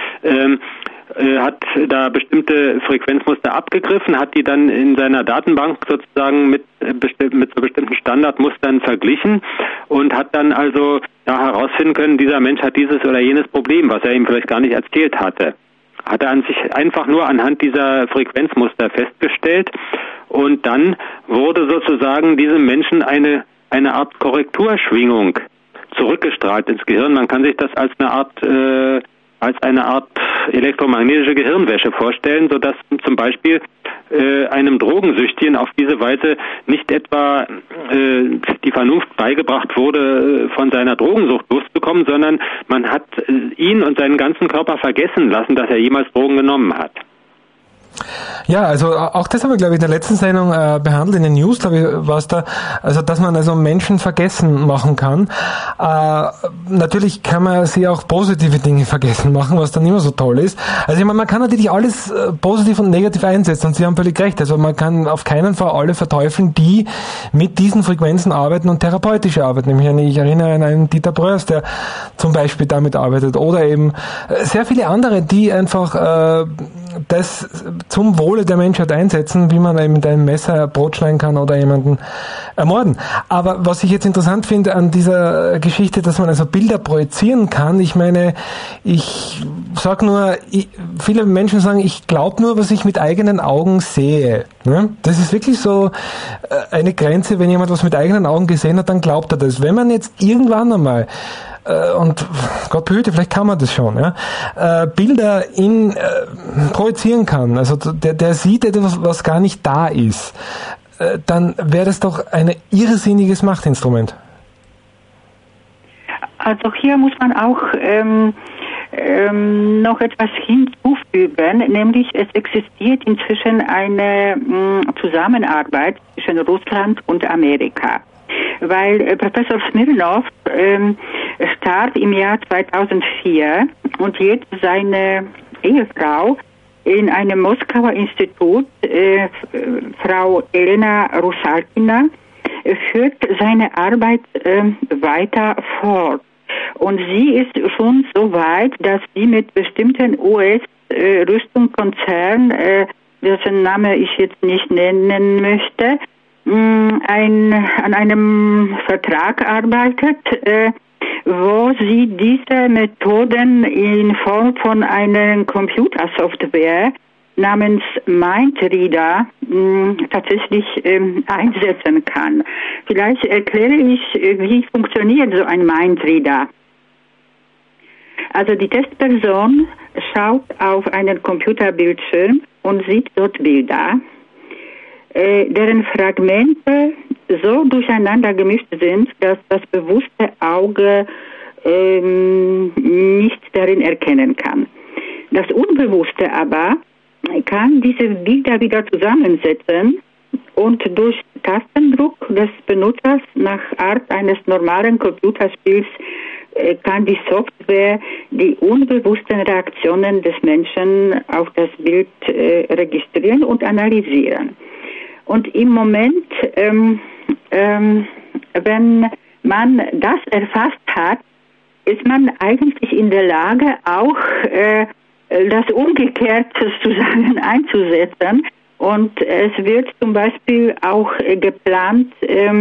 Hat da bestimmte Frequenzmuster abgegriffen, hat die dann in seiner Datenbank sozusagen mit so bestimmten Standardmustern verglichen und hat dann also herausfinden können, dieser Mensch hat dieses oder jenes Problem, was er ihm vielleicht gar nicht erzählt hatte. Hat er an sich einfach nur anhand dieser Frequenzmuster festgestellt, und dann wurde sozusagen diesem Menschen eine Art Korrekturschwingung zurückgestrahlt ins Gehirn. Man kann sich das als eine Art elektromagnetische Gehirnwäsche vorstellen, sodass zum Beispiel einem Drogensüchtigen auf diese Weise nicht etwa die Vernunft beigebracht wurde, von seiner Drogensucht loszukommen, sondern man hat ihn und seinen ganzen Körper vergessen lassen, dass er jemals Drogen genommen hat. Ja, also auch das haben wir, glaube ich, in der letzten Sendung behandelt, in den News, glaube ich, war es da, also dass man also Menschen vergessen machen kann. Natürlich kann man sie auch positive Dinge vergessen machen, was dann immer so toll ist. Also ich meine, man kann natürlich alles positiv und negativ einsetzen und Sie haben völlig recht. Also man kann auf keinen Fall alle verteufeln, die mit diesen Frequenzen arbeiten und therapeutisch arbeiten. Ich erinnere an einen Dieter Bröers, der zum Beispiel damit arbeitet, oder eben sehr viele andere, die einfach das zum Wohle der Menschheit einsetzen, wie man eben mit einem Messer Brot schneiden kann oder jemanden ermorden. Aber was ich jetzt interessant finde an dieser Geschichte, dass man also Bilder projizieren kann, ich meine, ich sag nur, viele Menschen sagen, ich glaube nur, was ich mit eigenen Augen sehe. Ja? Das ist wirklich so eine Grenze, wenn jemand was mit eigenen Augen gesehen hat, dann glaubt er das. Wenn man jetzt irgendwann einmal und Gott behüte, vielleicht kann man das schon, ja, Bilder projizieren kann, also der sieht etwas, was gar nicht da ist, dann wäre das doch ein irrsinniges Machtinstrument. Also hier muss man auch noch etwas hinzufügen, nämlich es existiert inzwischen eine Zusammenarbeit zwischen Russland und Amerika. Weil Professor Smirnov starb im Jahr 2004 und jetzt seine Ehefrau in einem Moskauer Institut, Frau Elena Rusalkina, führt seine Arbeit weiter fort. Und sie ist schon so weit, dass sie mit bestimmten US-Rüstungskonzernen, dessen Name ich jetzt nicht nennen möchte, an einem Vertrag arbeitet, wo sie diese Methoden in Form von einer Computersoftware namens MindReader tatsächlich einsetzen kann. Vielleicht erkläre ich, wie funktioniert so ein MindReader. Also die Testperson schaut auf einen Computerbildschirm und sieht dort Bilder, deren Fragmente so durcheinander gemischt sind, dass das bewusste Auge nichts darin erkennen kann. Das Unbewusste aber kann diese Bilder wieder zusammensetzen und durch Tastendruck des Benutzers nach Art eines normalen Computerspiels kann die Software die unbewussten Reaktionen des Menschen auf das Bild registrieren und analysieren. Und im Moment, wenn man das erfasst hat, ist man eigentlich in der Lage, auch das umgekehrt sozusagen einzusetzen. Und es wird zum Beispiel auch geplant,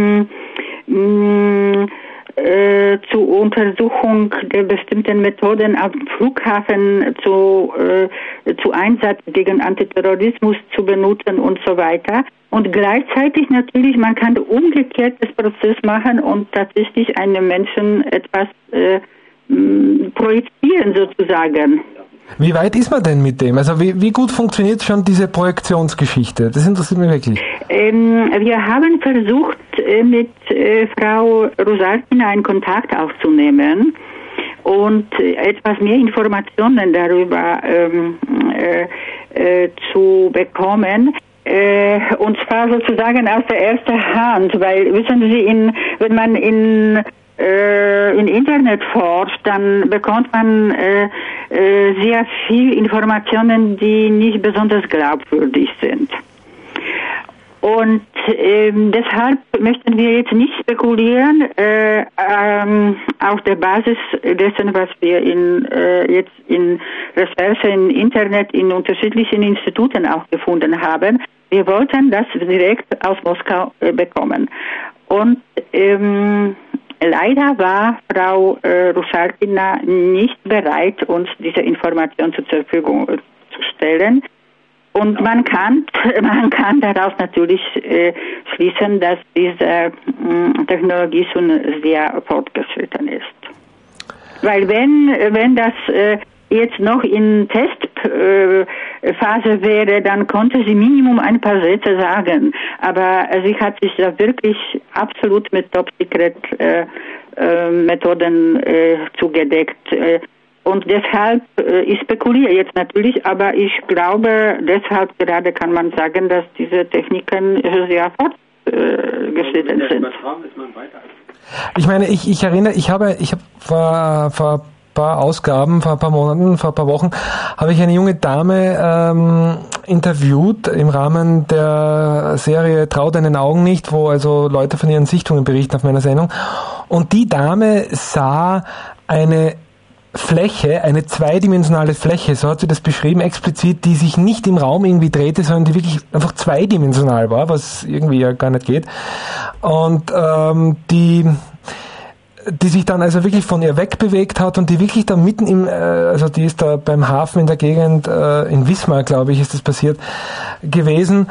zur Untersuchung der bestimmten Methoden am Flughafen zu Einsatz gegen Antiterrorismus zu benutzen und so weiter. Und gleichzeitig natürlich, man kann umgekehrtes Prozess machen und tatsächlich einem Menschen etwas projizieren sozusagen. Wie weit ist man denn mit dem? Also wie gut funktioniert schon diese Projektionsgeschichte? Das interessiert mich wirklich. Wir haben versucht, mit Frau Rusalkina einen Kontakt aufzunehmen und etwas mehr Informationen darüber zu bekommen. Und zwar sozusagen aus der ersten Hand, weil wissen Sie, wenn man in Internet forscht, dann bekommt man sehr viel Informationen, die nicht besonders glaubwürdig sind. Und deshalb möchten wir jetzt nicht spekulieren auf der Basis dessen, was wir jetzt in Recherche im Internet in unterschiedlichen Instituten auch gefunden haben. Wir wollten das direkt aus Moskau bekommen. Und leider war Frau Rusalkina nicht bereit, uns diese Information zur Verfügung zu stellen. Und man kann daraus natürlich schließen, dass diese Technologie schon sehr fortgeschritten ist. Weil wenn das jetzt noch in Testphase wäre, dann konnte sie Minimum ein paar Sätze sagen. Aber sie hat sich da wirklich absolut mit Top-Secret-Methoden zugedeckt. Und deshalb, ich spekuliere jetzt natürlich, aber ich glaube, deshalb gerade kann man sagen, dass diese Techniken sehr fortgeschritten sind. Ich meine, ich erinnere, ich habe vor ein paar Ausgaben, vor ein paar Monaten, vor ein paar Wochen, habe ich eine junge Dame interviewt im Rahmen der Serie Trau deinen Augen nicht, wo also Leute von ihren Sichtungen berichten auf meiner Sendung. Und die Dame sah eine Fläche, eine zweidimensionale Fläche, so hat sie das beschrieben, explizit, die sich nicht im Raum irgendwie drehte, sondern die wirklich einfach zweidimensional war, was irgendwie ja gar nicht geht. Und die sich dann also wirklich von ihr wegbewegt hat und die wirklich da mitten also die ist da beim Hafen in der Gegend, in Wismar, glaube ich, ist das passiert gewesen.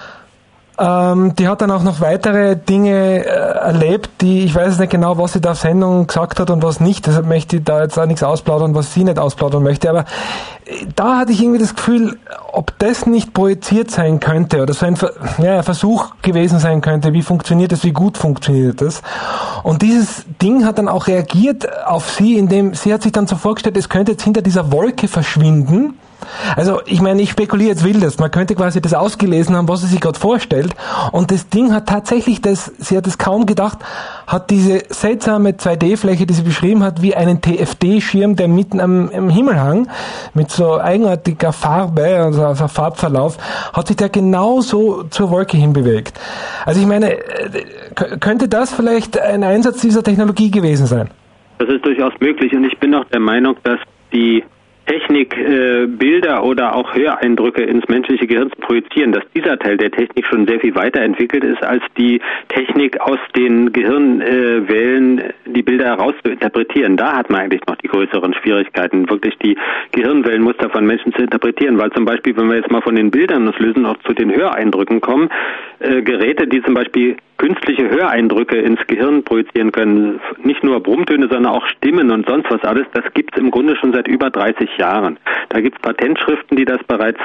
Die hat dann auch noch weitere Dinge erlebt, die, ich weiß nicht genau, was sie da auf Sendung gesagt hat und was nicht, deshalb möchte ich da jetzt auch nichts ausplaudern, was sie nicht ausplaudern möchte, aber da hatte ich irgendwie das Gefühl, ob das nicht projiziert sein könnte oder so ein Versuch gewesen sein könnte, wie funktioniert das, wie gut funktioniert das. Und dieses Ding hat dann auch reagiert auf sie, indem sie hat sich dann so vorgestellt, es könnte jetzt hinter dieser Wolke verschwinden. Also, ich meine, ich spekuliere jetzt wildes. Man könnte quasi das ausgelesen haben, was sie sich gerade vorstellt. Und das Ding hat tatsächlich sie hat es kaum gedacht, hat diese seltsame 2D-Fläche, die sie beschrieben hat, wie einen TFD-Schirm, der mitten am Himmel hang, mit so eigenartiger Farbe, also Farbverlauf, hat sich der genauso zur Wolke hinbewegt. Also ich meine, könnte das vielleicht ein Einsatz dieser Technologie gewesen sein? Das ist durchaus möglich und ich bin auch der Meinung, dass die Technik, Bilder oder auch Höreindrücke ins menschliche Gehirn zu projizieren, dass dieser Teil der Technik schon sehr viel weiterentwickelt ist, als die Technik aus den Gehirnwellen die Bilder heraus zu interpretieren. Da hat man eigentlich noch die größeren Schwierigkeiten, wirklich die Gehirnwellenmuster von Menschen zu interpretieren, weil zum Beispiel, wenn wir jetzt mal von den Bildern uns lösen, auch zu den Höreindrücken kommen, Geräte, die zum Beispiel künstliche Höreindrücke ins Gehirn projizieren können, nicht nur Brummtöne, sondern auch Stimmen und sonst was alles, das gibt es im Grunde schon seit über 30 Jahren. Da gibt es Patentschriften, die das bereits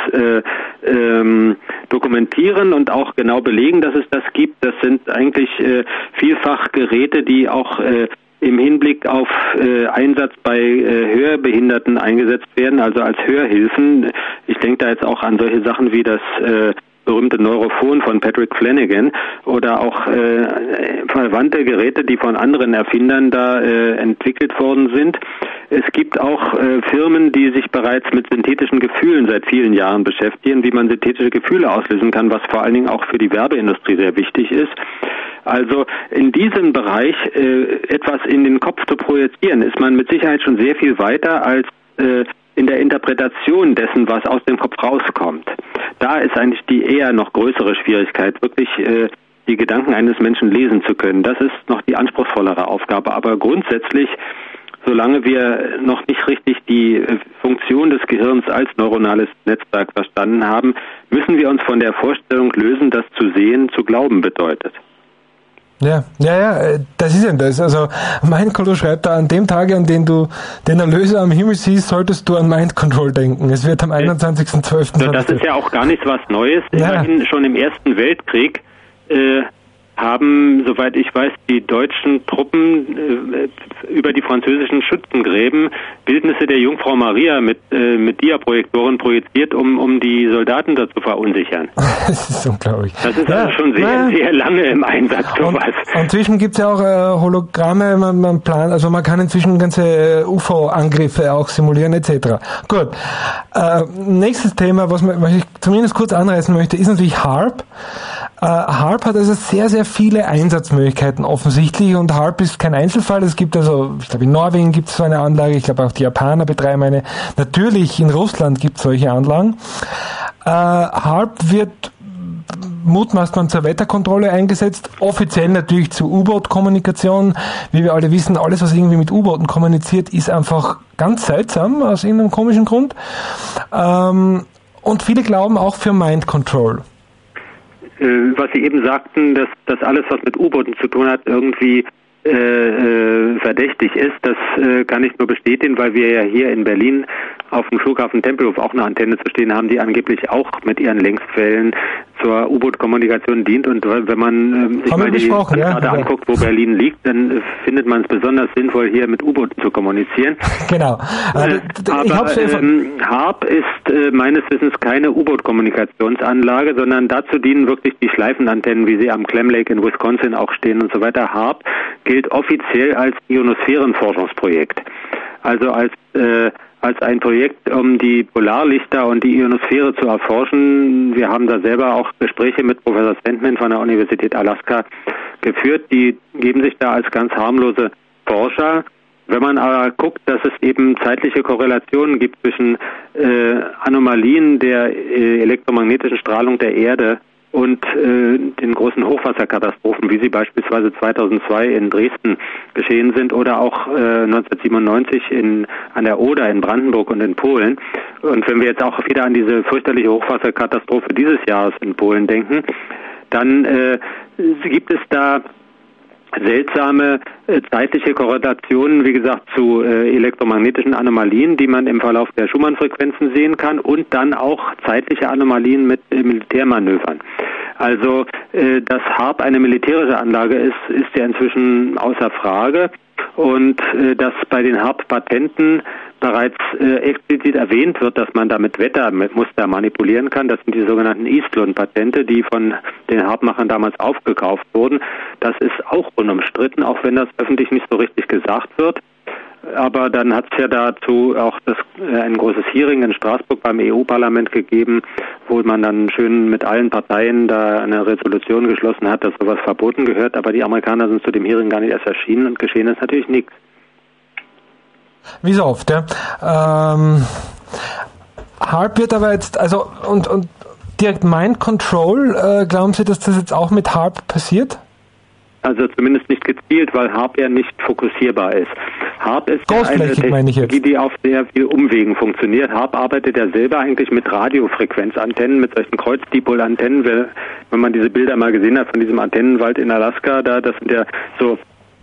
dokumentieren und auch genau belegen, dass es das gibt. Das sind eigentlich vielfach Geräte, die auch im Hinblick auf Einsatz bei Hörbehinderten eingesetzt werden, also als Hörhilfen. Ich denke da jetzt auch an solche Sachen wie das berühmte Neurophon von Patrick Flanagan oder auch verwandte Geräte, die von anderen Erfindern da entwickelt worden sind. Es gibt auch Firmen, die sich bereits mit synthetischen Gefühlen seit vielen Jahren beschäftigen, wie man synthetische Gefühle auslösen kann, was vor allen Dingen auch für die Werbeindustrie sehr wichtig ist. Also in diesem Bereich etwas in den Kopf zu projizieren, ist man mit Sicherheit schon sehr viel weiter als in der Interpretation dessen, was aus dem Kopf rauskommt. Da ist eigentlich die eher noch größere Schwierigkeit, wirklich die Gedanken eines Menschen lesen zu können. Das ist noch die anspruchsvollere Aufgabe. Aber grundsätzlich, solange wir noch nicht richtig die Funktion des Gehirns als neuronales Netzwerk verstanden haben, müssen wir uns von der Vorstellung lösen, dass zu sehen zu glauben bedeutet. Ja, das ist ja das. Also Mind Control schreibt da, an dem Tage, an dem du den Erlöser am Himmel siehst, solltest du an Mind Control denken. Es wird am 21.12. Das ist ja auch gar nichts was Neues. Ja. Immerhin schon im Ersten Weltkrieg haben, soweit ich weiß, die deutschen Truppen über die französischen Schützengräben Bildnisse der Jungfrau Maria mit Diaprojektoren projiziert, um die Soldaten da zu verunsichern. Das ist unglaublich. Das ist also schon sehr lange im Einsatz, sowas. Und inzwischen gibt es ja auch Hologramme, man plant, also man kann inzwischen ganze UFO-Angriffe auch simulieren etc. Gut. Nächstes Thema, was ich zumindest kurz anreißen möchte, ist natürlich HAARP. HAARP hat also sehr, sehr viele Einsatzmöglichkeiten offensichtlich und HAARP ist kein Einzelfall. Es gibt also, ich glaube in Norwegen gibt es so eine Anlage, ich glaube auch die Japaner betreiben eine. Natürlich in Russland gibt es solche Anlagen. HAARP wird mutmaßt man zur Wetterkontrolle eingesetzt, offiziell natürlich zur U-Boot-Kommunikation. Wie wir alle wissen, alles was irgendwie mit U-Booten kommuniziert, ist einfach ganz seltsam aus irgendeinem komischen Grund. Und viele glauben auch für Mind Control. Was Sie eben sagten, dass alles, was mit U-Booten zu tun hat, irgendwie verdächtig ist. Das kann ich nur bestätigen, weil wir ja hier in Berlin auf dem Flughafen Tempelhof auch eine Antenne zu stehen haben, die angeblich auch mit ihren Längswellen zur U-Boot-Kommunikation dient. Und wenn man sich mal die Karte anguckt, wo Berlin liegt, dann findet man es besonders sinnvoll, hier mit U-Booten zu kommunizieren. Genau. Aber HARP ist meines Wissens keine U-Boot-Kommunikationsanlage, sondern dazu dienen wirklich die Schleifenantennen, wie sie am Clam Lake in Wisconsin auch stehen und so weiter. HARP gilt offiziell als Ionosphärenforschungsprojekt. Also als ein Projekt, um die Polarlichter und die Ionosphäre zu erforschen. Wir haben da selber auch Gespräche mit Professor Sandman von der Universität Alaska geführt. Die geben sich da als ganz harmlose Forscher. Wenn man aber guckt, dass es eben zeitliche Korrelationen gibt zwischen Anomalien der elektromagnetischen Strahlung der Erde und den großen Hochwasserkatastrophen, wie sie beispielsweise 2002 in Dresden geschehen sind oder auch 1997 an der Oder in Brandenburg und in Polen. Und wenn wir jetzt auch wieder an diese fürchterliche Hochwasserkatastrophe dieses Jahres in Polen denken, dann gibt es da seltsame zeitliche Korrelationen, wie gesagt, zu elektromagnetischen Anomalien, die man im Verlauf der Schumann-Frequenzen sehen kann, und dann auch zeitliche Anomalien mit Militärmanövern. Also, dass HARP eine militärische Anlage ist ja inzwischen außer Frage, und dass bei den HARP-Patenten bereits explizit erwähnt wird, dass man damit Wettermuster manipulieren kann. Das sind die sogenannten Eastlund-Patente, die von den HARP-Machern damals aufgekauft wurden. Das ist auch unumstritten, auch wenn das öffentlich nicht so richtig gesagt wird. Aber dann hat es ja dazu auch ein großes Hearing in Straßburg beim EU-Parlament gegeben, wo man dann schön mit allen Parteien da eine Resolution geschlossen hat, dass sowas verboten gehört. Aber die Amerikaner sind zu dem Hearing gar nicht erst erschienen, und geschehen ist natürlich nichts. Wie so oft, ja. HARP wird aber jetzt, also und direkt Mind Control, glauben Sie, dass das jetzt auch mit HARP passiert? Also zumindest nicht gezielt, weil HARP ja nicht fokussierbar ist. HARP ist eine Technologie, die auf sehr viel Umwegen funktioniert. HARP arbeitet ja selber eigentlich mit Radiofrequenzantennen, mit solchen Kreuzdipolantennen. Wenn man diese Bilder mal gesehen hat von diesem Antennenwald in Alaska, das sind ja so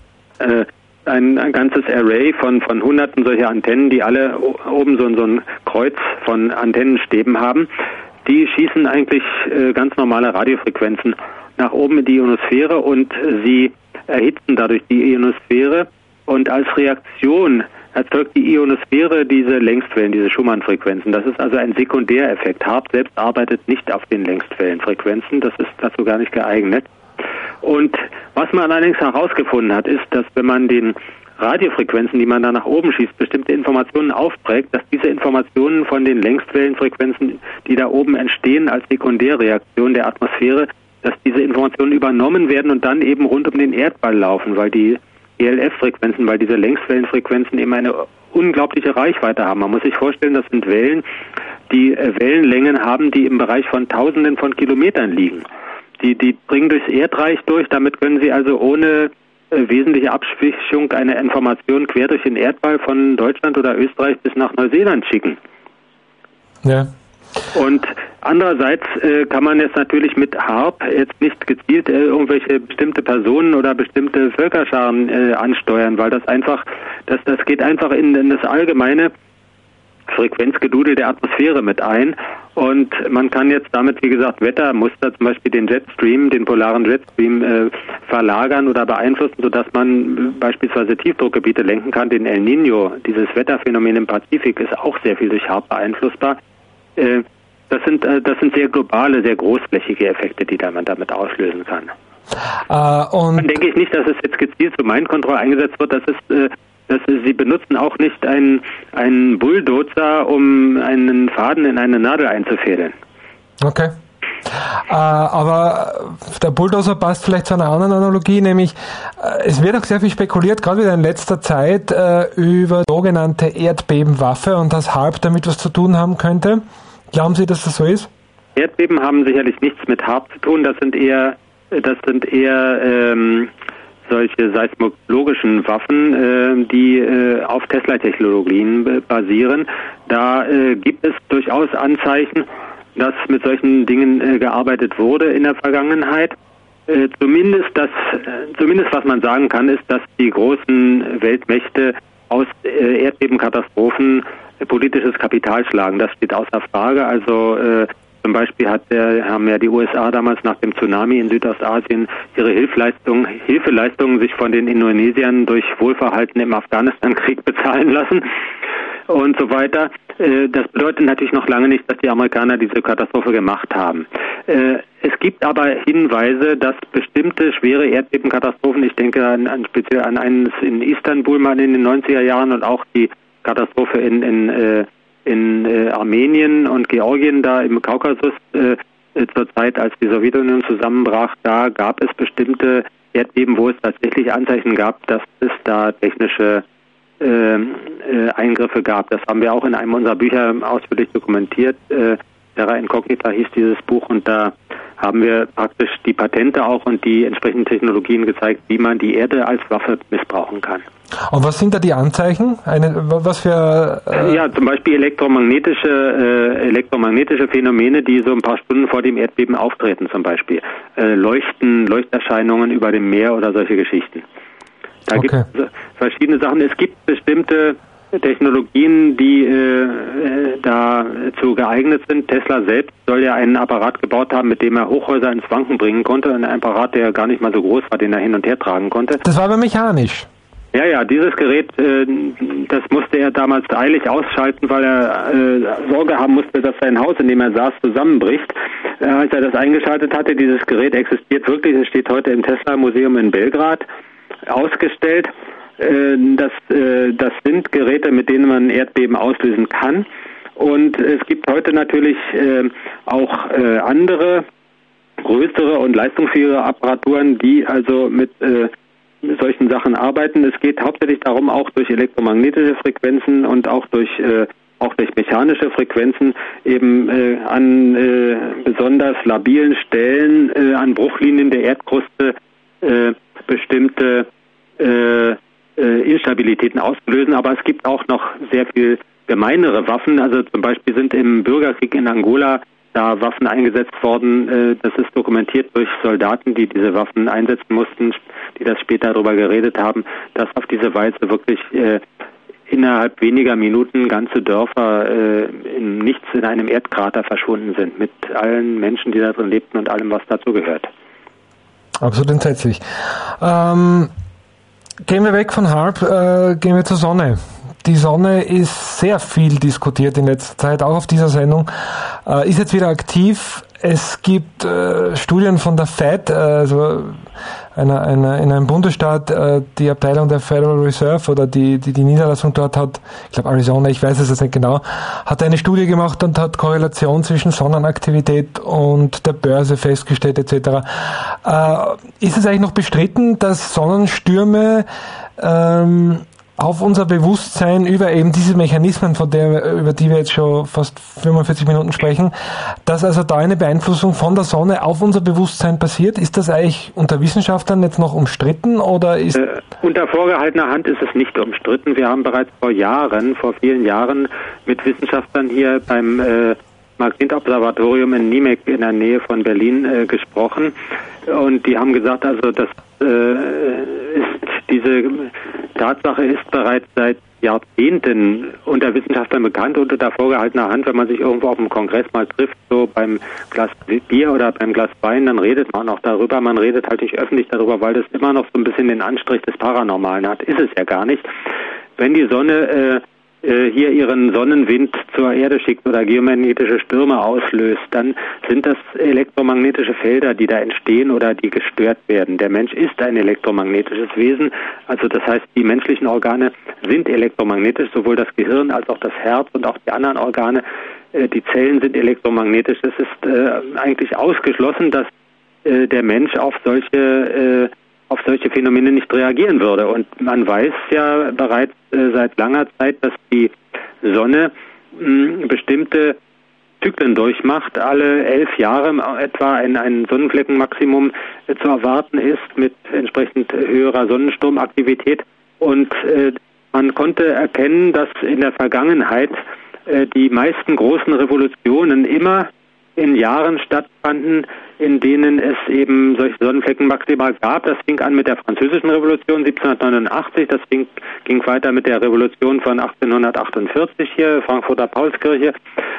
ein ganzes Array von Hunderten solcher Antennen, die alle oben so ein Kreuz von Antennenstäben haben. Die schießen eigentlich ganz normale Radiofrequenzen nach oben in die Ionosphäre, und sie erhitzen dadurch die Ionosphäre, und als Reaktion erzeugt die Ionosphäre diese Längswellen, diese Schumann-Frequenzen. Das ist also ein Sekundäreffekt. HARP selbst arbeitet nicht auf den Längswellenfrequenzen, das ist dazu gar nicht geeignet. Und was man allerdings herausgefunden hat, ist, dass wenn man den Radiofrequenzen, die man da nach oben schießt, bestimmte Informationen aufträgt, dass diese Informationen von den Längswellenfrequenzen, die da oben entstehen als Sekundärreaktion der Atmosphäre, dass diese Informationen übernommen werden und dann eben rund um den Erdball laufen, weil die ELF-Frequenzen, weil diese Längswellenfrequenzen eben eine unglaubliche Reichweite haben. Man muss sich vorstellen, das sind Wellen, die Wellenlängen haben, die im Bereich von Tausenden von Kilometern liegen. Die dringen durchs Erdreich durch, damit können sie also ohne wesentliche Abschwächung eine Information quer durch den Erdball von Deutschland oder Österreich bis nach Neuseeland schicken. Ja. Und andererseits kann man jetzt natürlich mit HARP jetzt nicht gezielt irgendwelche bestimmte Personen oder bestimmte Völkerscharen ansteuern, weil das geht einfach in das allgemeine Frequenzgedudel der Atmosphäre mit ein, und man kann jetzt damit, wie gesagt, Wettermuster, zum Beispiel den Jetstream, den polaren Jetstream verlagern oder beeinflussen, sodass man beispielsweise Tiefdruckgebiete lenken kann. Den El Niño, dieses Wetterphänomen im Pazifik, ist auch sehr viel durch HARP beeinflussbar. Das sind sehr globale, sehr großflächige Effekte, die man damit auslösen kann. Und dann denke ich nicht, dass es jetzt gezielt zur Mind-Control eingesetzt wird. Sie benutzen auch nicht einen Bulldozer, um einen Faden in eine Nadel einzufädeln. Okay. Aber der Bulldozer passt vielleicht zu einer anderen Analogie, nämlich es wird auch sehr viel spekuliert, gerade wieder in letzter Zeit, über sogenannte Erdbebenwaffe und dass HARP damit was zu tun haben könnte. Glauben Sie, dass das so ist? Erdbeben haben sicherlich nichts mit HARP zu tun. Das sind eher solche seismologischen Waffen, die auf Tesla-Technologien basieren. Da gibt es durchaus Anzeichen, dass mit solchen Dingen gearbeitet wurde in der Vergangenheit. Zumindest was man sagen kann, ist, dass die großen Weltmächte aus Erdbebenkatastrophen politisches Kapital schlagen. Das steht außer Frage. Also zum Beispiel haben ja die USA damals nach dem Tsunami in Südostasien ihre Hilfeleistungen sich von den Indonesiern durch Wohlverhalten im Afghanistan-Krieg bezahlen lassen und so weiter. Das bedeutet natürlich noch lange nicht, dass die Amerikaner diese Katastrophe gemacht haben. Es gibt aber Hinweise, dass bestimmte schwere Erdbebenkatastrophen, ich denke speziell an eines in Istanbul mal in den 90er Jahren und auch die Katastrophe in Armenien und Georgien da im Kaukasus zur Zeit, als die Sowjetunion zusammenbrach, da gab es bestimmte Erdbeben, wo es tatsächlich Anzeichen gab, dass es da technische Eingriffe gab. Das haben wir auch in einem unserer Bücher ausführlich dokumentiert. Terra Incognita hieß dieses Buch, und da haben wir praktisch die Patente auch und die entsprechenden Technologien gezeigt, wie man die Erde als Waffe missbrauchen kann. Und was sind da die Anzeichen? Was für ja, zum Beispiel elektromagnetische Phänomene, die so ein paar Stunden vor dem Erdbeben auftreten, zum Beispiel Leuchterscheinungen über dem Meer oder solche Geschichten. Da gibt es verschiedene Sachen. Es gibt bestimmte Technologien, die dazu geeignet sind. Tesla selbst soll ja einen Apparat gebaut haben, mit dem er Hochhäuser ins Wanken bringen konnte. Ein Apparat, der gar nicht mal so groß war, den er hin und her tragen konnte. Das war aber mechanisch. Ja, dieses Gerät, das musste er damals eilig ausschalten, weil er Sorge haben musste, dass sein Haus, in dem er saß, zusammenbricht. Als er das eingeschaltet hatte, dieses Gerät existiert wirklich. Es steht heute im Tesla-Museum in Belgrad ausgestellt. Das sind Geräte, mit denen man Erdbeben auslösen kann. Und es gibt heute natürlich auch andere, größere und leistungsfähige Apparaturen, die also mit solchen Sachen arbeiten. Es geht hauptsächlich darum, auch durch elektromagnetische Frequenzen und auch durch mechanische Frequenzen eben an besonders labilen Stellen, an Bruchlinien der Erdkruste bestimmte Instabilitäten auszulösen. Aber es gibt auch noch sehr viel gemeinere Waffen. Also zum Beispiel sind im Bürgerkrieg in Angola da Waffen eingesetzt worden. Das ist dokumentiert durch Soldaten, die diese Waffen einsetzen mussten, die das später darüber geredet haben, dass auf diese Weise wirklich innerhalb weniger Minuten ganze Dörfer in nichts in einem Erdkrater verschwunden sind, mit allen Menschen, die da drin lebten und allem, was dazu gehört. Absolut entsetzlich. Gehen wir weg von HAARP, gehen wir zur Sonne. Die Sonne ist sehr viel diskutiert in letzter Zeit, auch auf dieser Sendung. Ist jetzt wieder aktiv. Es gibt Studien von der Fed, also in einem Bundesstaat, die Abteilung der Federal Reserve oder die Niederlassung dort hat, ich glaube Arizona, ich weiß es jetzt nicht genau, hat eine Studie gemacht und hat Korrelation zwischen Sonnenaktivität und der Börse festgestellt etc. Ist es eigentlich noch bestritten, dass Sonnenstürme auf unser Bewusstsein über eben diese Mechanismen, über die wir jetzt schon fast 45 Minuten sprechen, dass also da eine Beeinflussung von der Sonne auf unser Bewusstsein passiert? Ist das eigentlich unter Wissenschaftlern jetzt noch umstritten oder ist... Unter vorgehaltener Hand ist es nicht umstritten. Wir haben bereits vor vielen Jahren mit Wissenschaftlern hier beim Magnetobservatorium in Niemek in der Nähe von Berlin gesprochen, und die haben gesagt, also diese Tatsache ist bereits seit Jahrzehnten unter Wissenschaftlern bekannt und unter vorgehaltener Hand. Wenn man sich irgendwo auf einem Kongress mal trifft, so beim Glas Bier oder beim Glas Wein, dann redet man auch darüber. Man redet halt nicht öffentlich darüber, weil das immer noch so ein bisschen den Anstrich des Paranormalen hat. Ist es ja gar nicht. Wenn die Sonne hier ihren Sonnenwind zur Erde schickt oder geomagnetische Stürme auslöst, dann sind das elektromagnetische Felder, die da entstehen oder die gestört werden. Der Mensch ist ein elektromagnetisches Wesen, also das heißt, die menschlichen Organe sind elektromagnetisch, sowohl das Gehirn als auch das Herz und auch die anderen Organe. Die Zellen sind elektromagnetisch. Es ist eigentlich ausgeschlossen, dass der Mensch auf solche Phänomene nicht reagieren würde. Und man weiß ja bereits seit langer Zeit, dass die Sonne bestimmte Zyklen durchmacht. Alle 11 Jahre etwa ein Sonnenfleckenmaximum zu erwarten ist mit entsprechend höherer Sonnensturmaktivität. Und man konnte erkennen, dass in der Vergangenheit die meisten großen Revolutionen immer in Jahren stattfanden, in denen es eben solche Sonnenflecken maximal gab. Das fing an mit der Französischen Revolution 1789, das ging weiter mit der Revolution von 1848 hier, Frankfurter Paulskirche,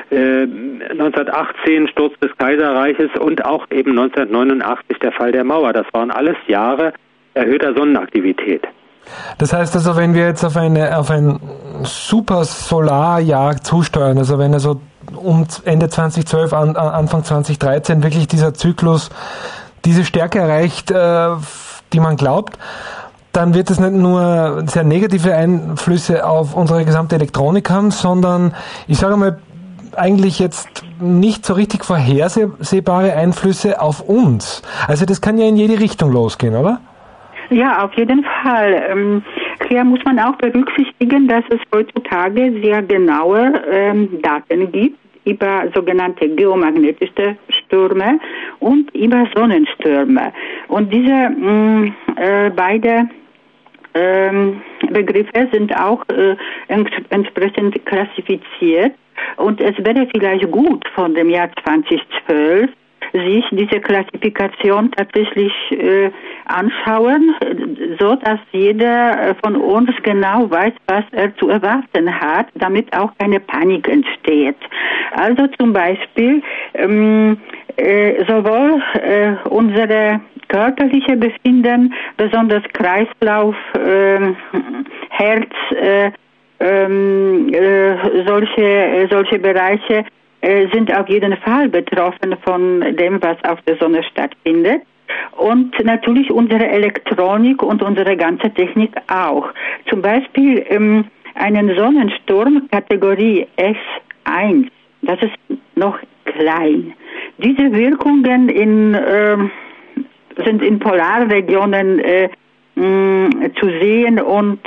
1918 Sturz des Kaiserreiches und auch eben 1989 der Fall der Mauer. Das waren alles Jahre erhöhter Sonnenaktivität. Das heißt also, wenn wir jetzt auf ein Supersolarjahr zusteuern, also wenn also um Ende 2012, Anfang 2013 wirklich dieser Zyklus diese Stärke erreicht, die man glaubt, dann wird es nicht nur sehr negative Einflüsse auf unsere gesamte Elektronik haben, sondern ich sage mal, eigentlich jetzt nicht so richtig vorhersehbare Einflüsse auf uns. Also das kann ja in jede Richtung losgehen, oder? Ja, auf jeden Fall. Hier muss man auch berücksichtigen, dass es heutzutage sehr genaue Daten gibt über sogenannte geomagnetische Stürme und über Sonnenstürme. Und diese beide Begriffe sind auch entsprechend klassifiziert. Und es wäre vielleicht gut von dem Jahr 2012, sich diese Klassifikation tatsächlich anschauen, so dass jeder von uns genau weiß, was er zu erwarten hat, damit auch keine Panik entsteht. Also zum Beispiel sowohl unsere körperliche Befinden, besonders Kreislauf, Herz, solche Bereiche sind auf jeden Fall betroffen von dem, was auf der Sonne stattfindet. Und natürlich unsere Elektronik und unsere ganze Technik auch. Zum Beispiel einen Sonnensturm Kategorie S1, das ist noch klein. Diese Wirkungen sind in Polarregionen zu sehen und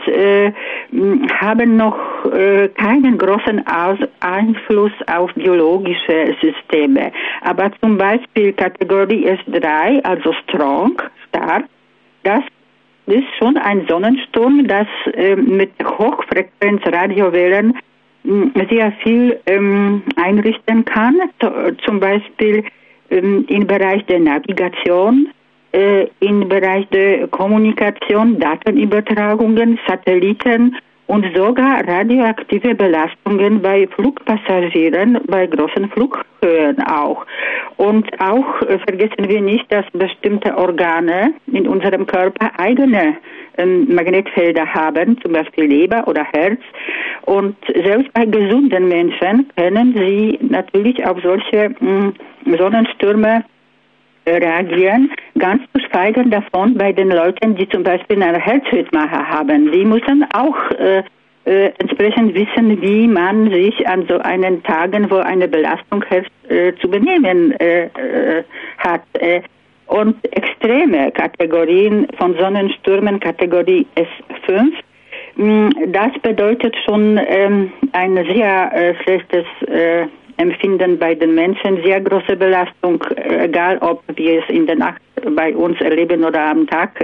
haben noch keinen großen Einfluss auf biologische Systeme. Aber zum Beispiel Kategorie S3, also strong, stark, das ist schon ein Sonnensturm, das mit Hochfrequenz-Radiowellen sehr viel einrichten kann, zum Beispiel im Bereich der Navigation, im Bereich der Kommunikation, Datenübertragungen, Satelliten und sogar radioaktive Belastungen bei Flugpassagieren, bei großen Flughöhen auch. Und auch vergessen wir nicht, dass bestimmte Organe in unserem Körper eigene Magnetfelder haben, zum Beispiel Leber oder Herz. Und selbst bei gesunden Menschen können sie natürlich auf solche Sonnenstürme reagieren, ganz zu schweigen davon bei den Leuten, die zum Beispiel einen Herzschrittmacher haben. Die müssen auch entsprechend wissen, wie man sich an so einen Tagen, wo eine Belastung herrscht, zu benehmen hat. Und extreme Kategorien von Sonnenstürmen, Kategorie S5, das bedeutet schon ein sehr schlechtes Empfinden bei den Menschen, sehr große Belastung, egal ob wir es in der Nacht bei uns erleben oder am Tag.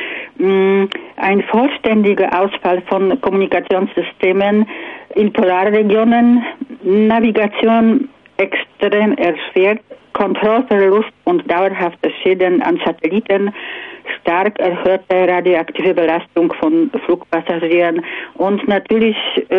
Ein vollständiger Ausfall von Kommunikationssystemen in Polarregionen, Navigation extrem erschwert, Kontrollverlust und dauerhafte Schäden an Satelliten, stark erhöhte radioaktive Belastung von Flugpassagieren und natürlich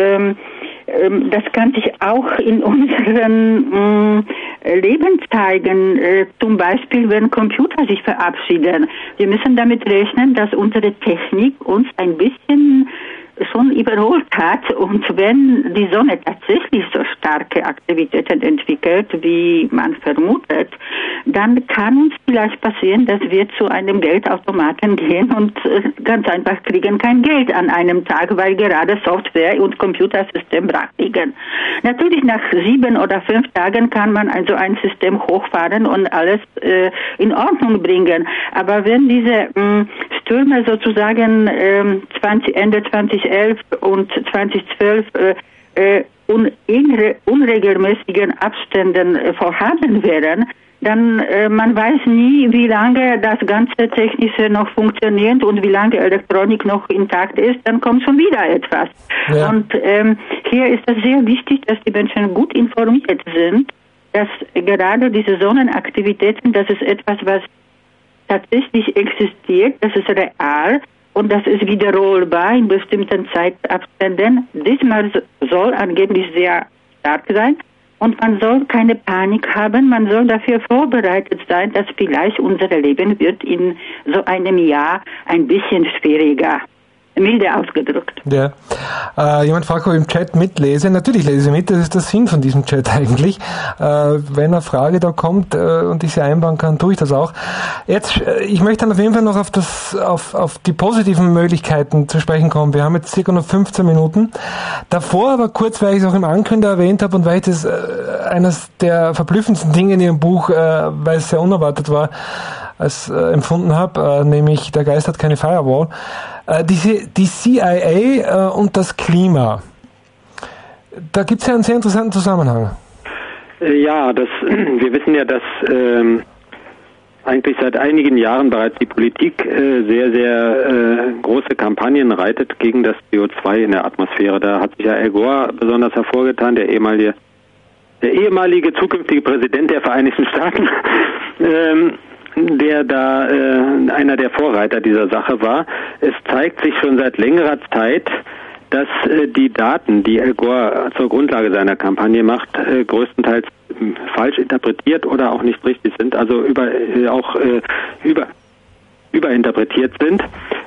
das kann sich auch in unserem Leben zeigen, zum Beispiel wenn Computer sich verabschieden. Wir müssen damit rechnen, dass unsere Technik uns ein bisschen schon überholt hat und wenn die Sonne tatsächlich so starke Aktivitäten entwickelt, wie man vermutet, dann kann uns vielleicht passieren, dass wir zu einem Geldautomaten gehen und ganz einfach kriegen kein Geld an einem Tag, weil gerade Software und Computersystem brach liegen. Natürlich nach 7 oder 5 Tagen kann man also ein System hochfahren und alles in Ordnung bringen. Aber wenn diese Stürme sozusagen Ende 2011 und 2012 in unregelmäßigen Abständen vorhanden wären, dann man weiß nie, wie lange das ganze Technische noch funktioniert und wie lange Elektronik noch intakt ist, dann kommt schon wieder etwas. Ja. Und hier ist es sehr wichtig, dass die Menschen gut informiert sind dass gerade diese Sonnenaktivitäten, das ist etwas, was tatsächlich existiert, das ist real und das ist wiederholbar in bestimmten Zeitabständen. Diesmal soll angeblich sehr stark sein und man soll keine Panik haben, man soll dafür vorbereitet sein, dass vielleicht unser Leben wird in so einem Jahr ein bisschen schwieriger. Milde ausgedrückt. Ja. Jemand fragt, ob ich im Chat mitlese. Natürlich lese ich mit, das ist der Sinn von diesem Chat eigentlich. Wenn eine Frage da kommt und ich sie einbauen kann, tue ich das auch. Jetzt, ich möchte dann auf jeden Fall noch auf die positiven Möglichkeiten zu sprechen kommen. Wir haben jetzt circa noch 15 Minuten. Davor aber kurz, weil ich es auch im Ankündiger erwähnt habe und weil ich das eines der verblüffendsten Dinge in Ihrem Buch, weil es sehr unerwartet war, als empfunden habe, nämlich der Geist hat keine Firewall. Die CIA und das Klima. Da gibt es ja einen sehr interessanten Zusammenhang. Ja, wir wissen ja, dass eigentlich seit einigen Jahren bereits die Politik sehr, sehr große Kampagnen reitet gegen das CO2 in der Atmosphäre. Da hat sich ja Al Gore besonders hervorgetan, der ehemalige zukünftige Präsident der Vereinigten Staaten, der da einer der Vorreiter dieser Sache war. Es zeigt sich schon seit längerer Zeit, dass die Daten, die Al Gore zur Grundlage seiner Kampagne macht, größtenteils falsch interpretiert oder auch nicht richtig sind, also überinterpretiert sind.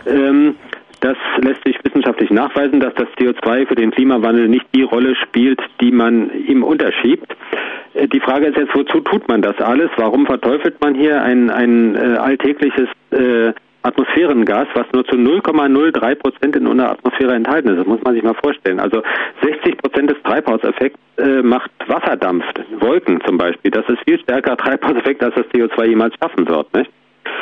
Das lässt sich wissenschaftlich nachweisen, dass das CO2 für den Klimawandel nicht die Rolle spielt, die man ihm unterschiebt. Die Frage ist jetzt, wozu tut man das alles? Warum verteufelt man hier ein alltägliches Atmosphärengas, was nur zu 0,03% in unserer Atmosphäre enthalten ist? Das muss man sich mal vorstellen. Also 60% des Treibhauseffekts macht Wasserdampf, Wolken zum Beispiel. Das ist viel stärker Treibhauseffekt, als das CO2 jemals schaffen wird, nicht?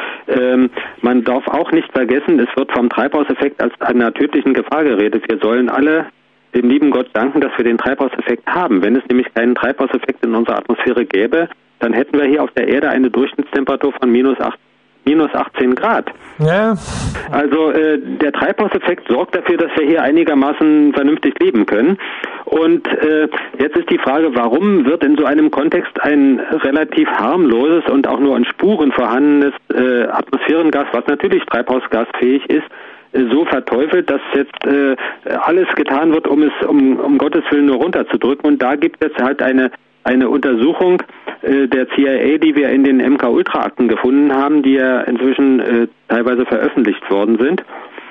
Man darf auch nicht vergessen, es wird vom Treibhauseffekt als einer tödlichen Gefahr geredet. Wir sollen alle dem lieben Gott danken, dass wir den Treibhauseffekt haben. Wenn es nämlich keinen Treibhauseffekt in unserer Atmosphäre gäbe, dann hätten wir hier auf der Erde eine Durchschnittstemperatur von minus 18 Grad. Ja. Also der Treibhauseffekt sorgt dafür, dass wir hier einigermaßen vernünftig leben können. Und jetzt ist die Frage, warum wird in so einem Kontext ein relativ harmloses und auch nur an Spuren vorhandenes Atmosphärengas, was natürlich treibhausgasfähig ist, so verteufelt, dass jetzt alles getan wird, um es um Gottes Willen nur runterzudrücken. Und da gibt es halt eine Untersuchung der CIA, die wir in den MK-Ultra-Akten gefunden haben, die ja inzwischen teilweise veröffentlicht worden sind,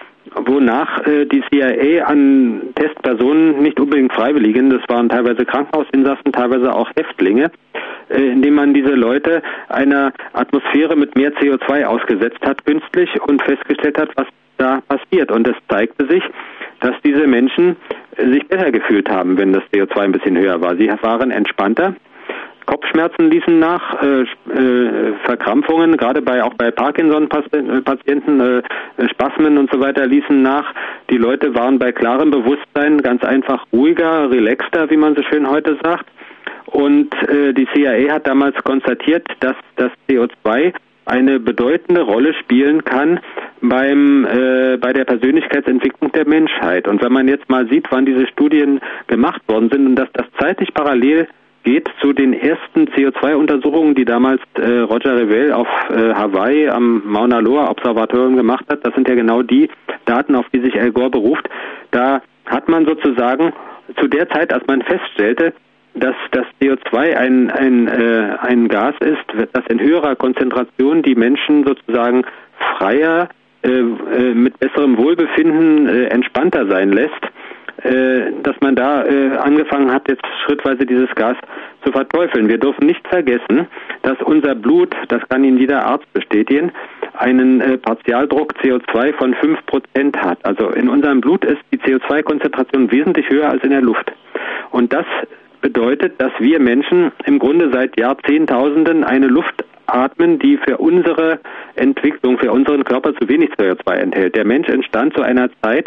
wonach die CIA an Testpersonen, nicht unbedingt Freiwilligen, das waren teilweise Krankenhausinsassen, teilweise auch Häftlinge, indem man diese Leute einer Atmosphäre mit mehr CO2 ausgesetzt hat, künstlich, und festgestellt hat, was da passiert. Und es zeigte sich, dass diese Menschen sich besser gefühlt haben, wenn das CO2 ein bisschen höher war. Sie waren entspannter, Kopfschmerzen ließen nach, Verkrampfungen, gerade auch bei Parkinson-Patienten, Spasmen und so weiter ließen nach. Die Leute waren bei klarem Bewusstsein ganz einfach ruhiger, relaxter, wie man so schön heute sagt. Und die CIA hat damals konstatiert, dass das CO2 eine bedeutende Rolle spielen kann bei der Persönlichkeitsentwicklung der Menschheit. Und wenn man jetzt mal sieht, wann diese Studien gemacht worden sind und dass das zeitlich parallel geht zu den ersten CO2-Untersuchungen, die damals Roger Revelle auf Hawaii am Mauna Loa Observatorium gemacht hat, das sind ja genau die Daten, auf die sich Al Gore beruft. Da hat man sozusagen zu der Zeit, als man feststellte, dass das CO2 ein Gas ist, das in höherer Konzentration die Menschen sozusagen freier, mit besserem Wohlbefinden entspannter sein lässt, dass man da angefangen hat, jetzt schrittweise dieses Gas zu verteufeln. Wir dürfen nicht vergessen, dass unser Blut, das kann Ihnen jeder Arzt bestätigen, einen Partialdruck CO2 von 5% hat. Also in unserem Blut ist die CO2-Konzentration wesentlich höher als in der Luft. Und das bedeutet, dass wir Menschen im Grunde seit Jahrzehntausenden eine Luft atmen, die für unsere Entwicklung, für unseren Körper zu wenig CO2 enthält. Der Mensch entstand zu einer Zeit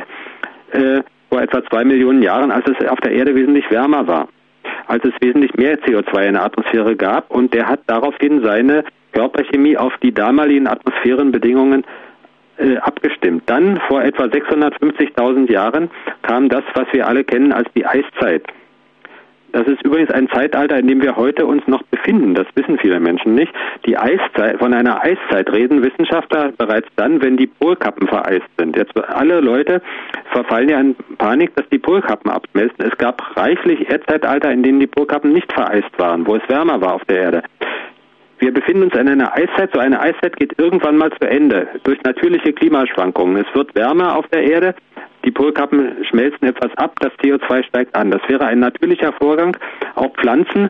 vor etwa 2 Millionen Jahren, als es auf der Erde wesentlich wärmer war, als es wesentlich mehr CO2 in der Atmosphäre gab, und der hat daraufhin seine Körperchemie auf die damaligen Atmosphärenbedingungen abgestimmt. Dann, vor etwa 650.000 Jahren, kam das, was wir alle kennen als die Eiszeit. Das ist übrigens ein Zeitalter, in dem wir heute uns noch befinden. Das wissen viele Menschen nicht. Die Eiszeit, von einer Eiszeit reden Wissenschaftler bereits dann, wenn die Polkappen vereist sind. Jetzt alle Leute verfallen ja in Panik, dass die Polkappen abschmelzen. Es gab reichlich Erdzeitalter, in denen die Polkappen nicht vereist waren, wo es wärmer war auf der Erde. Wir befinden uns in einer Eiszeit. So eine Eiszeit geht irgendwann mal zu Ende durch natürliche Klimaschwankungen. Es wird wärmer auf der Erde. Die Polkappen schmelzen etwas ab, das CO2 steigt an. Das wäre ein natürlicher Vorgang. Auch Pflanzen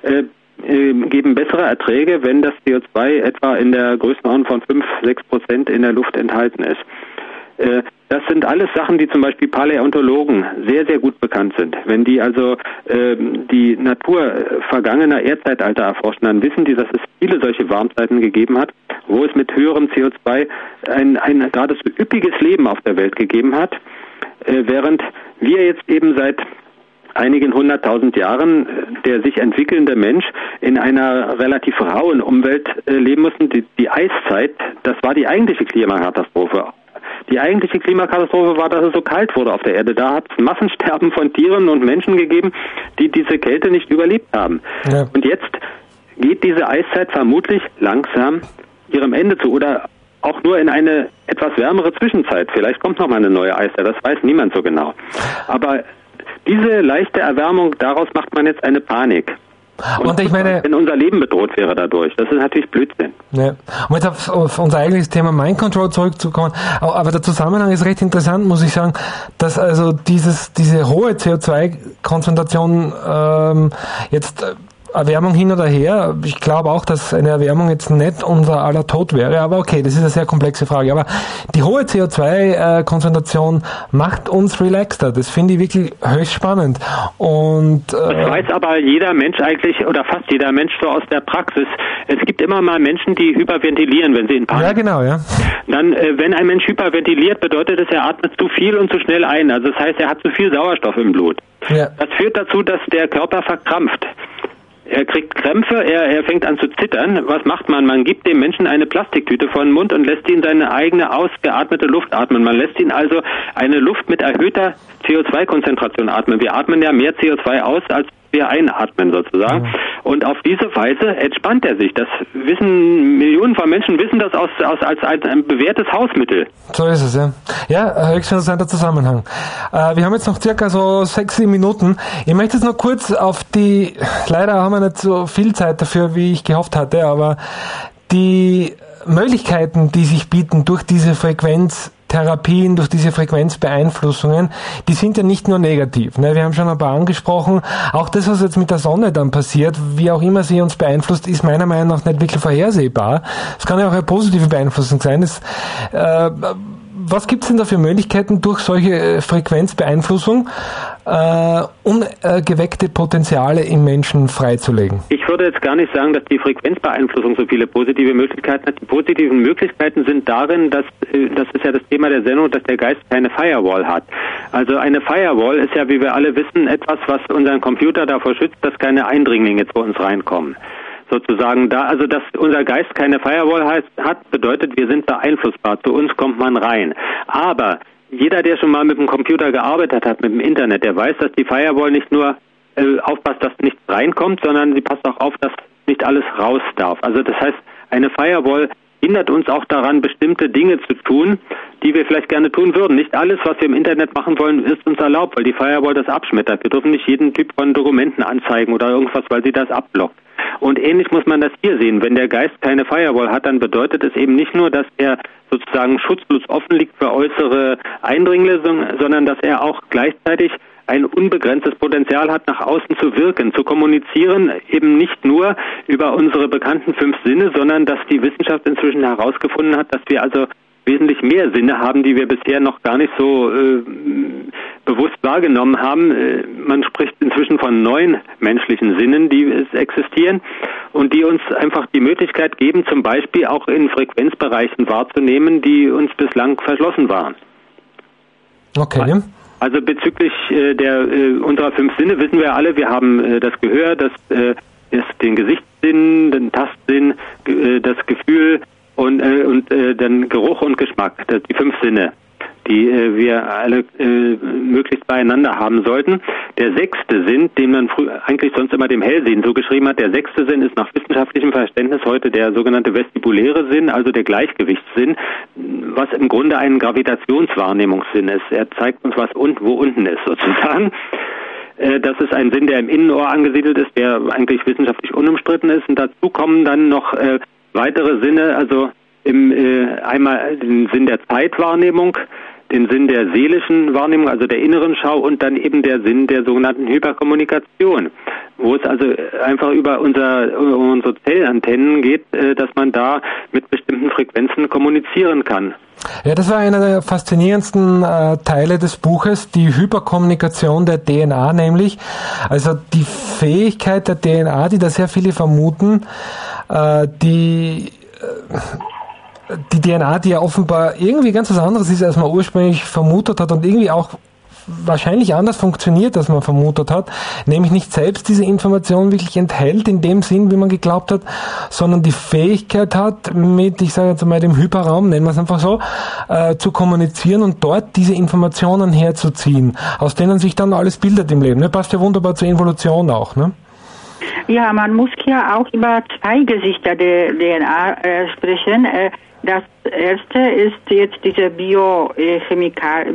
geben bessere Erträge, wenn das CO2 etwa in der Größenordnung von 5-6% in der Luft enthalten ist. Das sind alles Sachen, die zum Beispiel Paläontologen sehr, sehr gut bekannt sind. Wenn die also die Natur vergangener Erdzeitalter erforschen, dann wissen die, dass es viele solche Warmzeiten gegeben hat, wo es mit höherem CO2 ein gerade so üppiges Leben auf der Welt gegeben hat, während wir jetzt eben seit einigen 100.000 Jahren der sich entwickelnde Mensch in einer relativ rauen Umwelt leben mussten. Die Eiszeit, das war die eigentliche Klimakatastrophe. Die eigentliche Klimakatastrophe war, dass es so kalt wurde auf der Erde. Da hat es Massensterben von Tieren und Menschen gegeben, die diese Kälte nicht überlebt haben. Ja. Und jetzt geht diese Eiszeit vermutlich langsam ihrem Ende zu oder auch nur in eine etwas wärmere Zwischenzeit. Vielleicht kommt noch mal eine neue Eiszeit, das weiß niemand so genau. Aber diese leichte Erwärmung, daraus macht man jetzt eine Panik. Und ich meine, wenn unser Leben bedroht wäre dadurch, das ist natürlich Blödsinn. Ja. Um jetzt auf unser eigentliches Thema Mind Control zurückzukommen, aber der Zusammenhang ist recht interessant, muss ich sagen, dass also diese hohe CO2-Konzentration jetzt Erwärmung hin oder her, ich glaube auch, dass eine Erwärmung jetzt nicht unser aller Tod wäre, aber okay, das ist eine sehr komplexe Frage. Aber die hohe CO2-Konzentration macht uns relaxter. Das finde ich wirklich höchst spannend. Und das weiß aber jeder Mensch eigentlich, oder fast jeder Mensch so aus der Praxis. Es gibt immer mal Menschen, die hyperventilieren, wenn sie in Panik sind. Ja, genau, ja. Dann, wenn ein Mensch hyperventiliert, bedeutet es, er atmet zu viel und zu schnell ein. Also das heißt, er hat zu viel Sauerstoff im Blut. Ja. Das führt dazu, dass der Körper verkrampft. Er kriegt Krämpfe, er fängt an zu zittern. Was macht man? Man gibt dem Menschen eine Plastiktüte vor den Mund und lässt ihn seine eigene ausgeatmete Luft atmen. Man lässt ihn also eine Luft mit erhöhter CO2-Konzentration atmen. Wir atmen ja mehr CO2 aus, als wir einatmen sozusagen. Ja. Und auf diese Weise entspannt er sich. Das wissen Millionen von Menschen, wissen das als ein bewährtes Hausmittel. So ist es, ja. Ja, höchst interessanter Zusammenhang. Wir haben jetzt noch circa so 6-7 Minuten. Ich möchte jetzt noch kurz auf leider haben wir nicht so viel Zeit dafür, wie ich gehofft hatte, aber die Möglichkeiten, die sich bieten durch diese Frequenztherapien, durch diese Frequenzbeeinflussungen, die sind ja nicht nur negativ. Ne? Wir haben schon ein paar angesprochen. Auch das, was jetzt mit der Sonne dann passiert, wie auch immer sie uns beeinflusst, ist meiner Meinung nach nicht wirklich vorhersehbar. Es kann ja auch eine positive Beeinflussung sein. Was gibt es denn da für Möglichkeiten, durch solche Frequenzbeeinflussung ungeweckte Potenziale im Menschen freizulegen? Ich würde jetzt gar nicht sagen, dass die Frequenzbeeinflussung so viele positive Möglichkeiten hat. Die positiven Möglichkeiten sind darin, das ist ja das Thema der Sendung, dass der Geist keine Firewall hat. Also eine Firewall ist ja, wie wir alle wissen, etwas, was unseren Computer davor schützt, dass keine Eindringlinge zu uns reinkommen. Sozusagen also dass unser Geist keine Firewall hat, bedeutet, wir sind beeinflussbar. Zu uns kommt man rein. Aber jeder, der schon mal mit dem Computer gearbeitet hat, mit dem Internet, der weiß, dass die Firewall nicht nur aufpasst, dass nichts reinkommt, sondern sie passt auch auf, dass nicht alles raus darf. Also das heißt, eine Firewall hindert uns auch daran, bestimmte Dinge zu tun, die wir vielleicht gerne tun würden. Nicht alles, was wir im Internet machen wollen, ist uns erlaubt, weil die Firewall das abschmettert. Wir dürfen nicht jeden Typ von Dokumenten anzeigen oder irgendwas, weil sie das abblockt. Und ähnlich muss man das hier sehen. Wenn der Geist keine Firewall hat, dann bedeutet es eben nicht nur, dass er sozusagen schutzlos offen liegt für äußere Eindringlinge, sondern dass er auch gleichzeitig ein unbegrenztes Potenzial hat, nach außen zu wirken, zu kommunizieren, eben nicht nur über unsere bekannten 5 Sinne, sondern dass die Wissenschaft inzwischen herausgefunden hat, dass wir also wesentlich mehr Sinne haben, die wir bisher noch gar nicht so bewusst wahrgenommen haben. Man spricht inzwischen von 9 menschlichen Sinnen, die existieren und die uns einfach die Möglichkeit geben, zum Beispiel auch in Frequenzbereichen wahrzunehmen, die uns bislang verschlossen waren. Okay. Also bezüglich unserer 5 Sinne wissen wir alle, wir haben das Gehör, das ist den Gesichtssinn, den Tastsinn, das Gefühl und dann Geruch und Geschmack, die 5 Sinne, die wir alle möglichst beieinander haben sollten. Der 6. Sinn, den man eigentlich sonst immer dem Hellsehen so geschrieben hat, der 6. Sinn ist nach wissenschaftlichem Verständnis heute der sogenannte vestibuläre Sinn, also der Gleichgewichtssinn, was im Grunde ein Gravitationswahrnehmungssinn ist. Er zeigt uns, was wo unten ist sozusagen. Das ist ein Sinn, der im Innenohr angesiedelt ist, der eigentlich wissenschaftlich unumstritten ist. Und dazu kommen dann noch weitere Sinne, also einmal den Sinn der Zeitwahrnehmung, den Sinn der seelischen Wahrnehmung, also der inneren Schau, und dann eben der Sinn der sogenannten Hyperkommunikation, wo es also einfach über unsere Zellantennen geht, dass man da mit bestimmten Frequenzen kommunizieren kann. Ja, das war einer der faszinierendsten Teile des Buches, die Hyperkommunikation der DNA nämlich. Also die Fähigkeit der DNA, die da sehr viele vermuten, die DNA, die ja offenbar irgendwie ganz was anderes ist, als man ursprünglich vermutet hat und irgendwie auch wahrscheinlich anders funktioniert, als man vermutet hat, nämlich nicht selbst diese Information wirklich enthält in dem Sinn, wie man geglaubt hat, sondern die Fähigkeit hat, mit, ich sage jetzt mal, dem Hyperraum, nennen wir es einfach so, zu kommunizieren und dort diese Informationen herzuziehen, aus denen sich dann alles bildet im Leben. Ne? Passt ja wunderbar zur Evolution auch, ne? Ja, man muss hier auch über zwei Gesichter der DNA sprechen. Das erste ist jetzt diese biochemische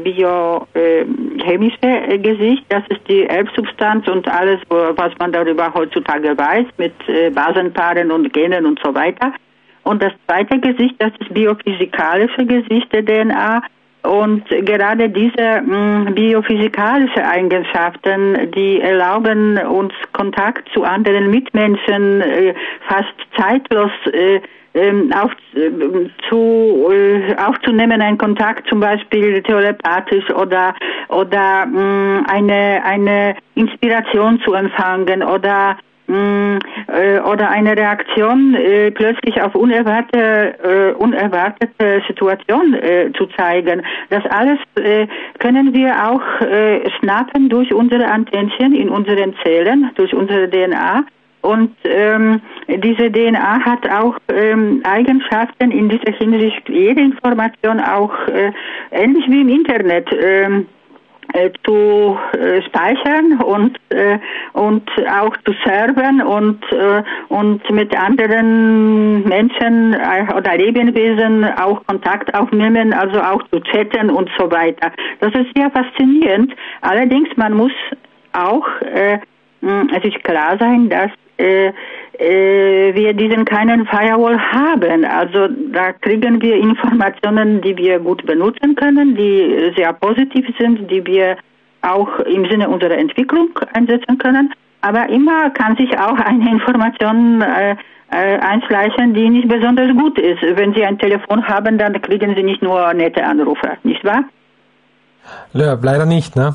Gesicht. Das ist die Erbsubstanz und alles, was man darüber heutzutage weiß, mit Basenpaaren und Genen und so weiter. Und das zweite Gesicht, das ist biophysikalische Gesicht der DNA. Und gerade diese biophysikalische Eigenschaften, die erlauben uns Kontakt zu anderen Mitmenschen fast zeitlos aufzunehmen, einen Kontakt zum Beispiel telepathisch oder eine Inspiration zu empfangen oder eine Reaktion plötzlich auf unerwartete Situation zu zeigen. Das alles können wir auch schnappen durch unsere Antennchen in unseren Zellen, durch unsere DNA. Und diese DNA hat auch Eigenschaften in dieser Hinsicht, jede Information auch ähnlich wie im Internet zu speichern und auch zu servern und mit anderen Menschen oder Lebewesen auch Kontakt aufnehmen, also auch zu chatten und so weiter. Das ist sehr faszinierend. Allerdings, man muss auch sich klar sein, dass wir diesen keinen Firewall haben. Also da kriegen wir Informationen, die wir gut benutzen können, die sehr positiv sind, die wir auch im Sinne unserer Entwicklung einsetzen können. Aber immer kann sich auch eine Information einschleichen, die nicht besonders gut ist. Wenn Sie ein Telefon haben, dann kriegen Sie nicht nur nette Anrufe, nicht wahr? Ja, leider nicht, ne?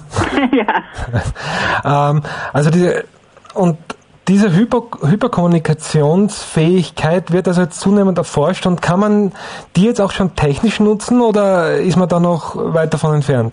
Ja. Also diese Hyperkommunikationsfähigkeit wird also jetzt zunehmend erforscht, und kann man die jetzt auch schon technisch nutzen oder ist man da noch weit davon entfernt?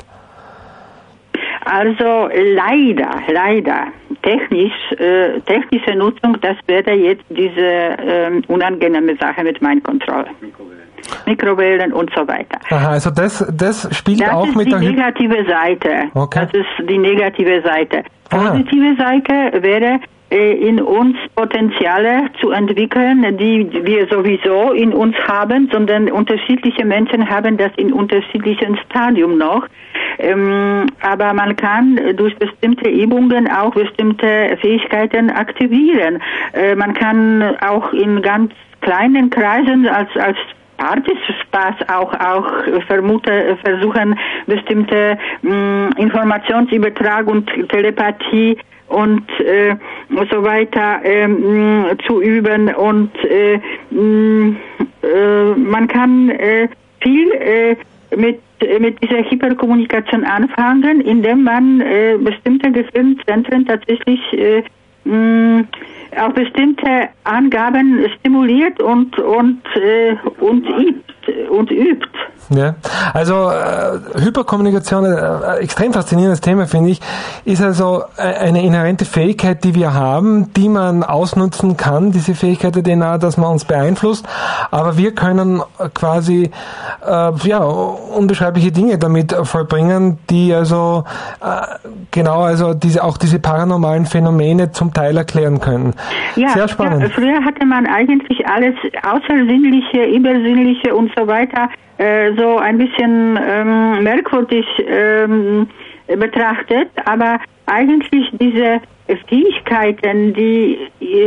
Also leider. Technische Nutzung, das wäre jetzt diese unangenehme Sache mit Mindcontrol. Mikrowellen und so weiter. Aha, also das spielt das auch mit der negative Seite. Okay. Das ist die negative Seite. Positive Seite wäre in uns Potenziale zu entwickeln, die wir sowieso in uns haben, sondern unterschiedliche Menschen haben das in unterschiedlichen Stadium noch. Aber man kann durch bestimmte Übungen auch bestimmte Fähigkeiten aktivieren. Man kann auch in ganz kleinen Kreisen als Partyspaß auch versuchen, bestimmte Informationsübertragung und Telepathie und so weiter zu üben, und man kann viel mit dieser Hyperkommunikation anfangen, indem man bestimmte Gehirnzentren tatsächlich auf bestimmte Angaben stimuliert und und übt. Ja, also Hyperkommunikation, extrem faszinierendes Thema, finde ich, ist also eine inhärente Fähigkeit, die wir haben, die man ausnutzen kann, diese Fähigkeit der DNA, dass man uns beeinflusst, aber wir können quasi unbeschreibliche Dinge damit vollbringen, die also diese paranormalen Phänomene zum Teil erklären können. Ja, sehr spannend. Ja, früher hatte man eigentlich alles Außersinnliche, Übersinnliche und so weiter so ein bisschen merkwürdig betrachtet, aber eigentlich diese Fähigkeiten, die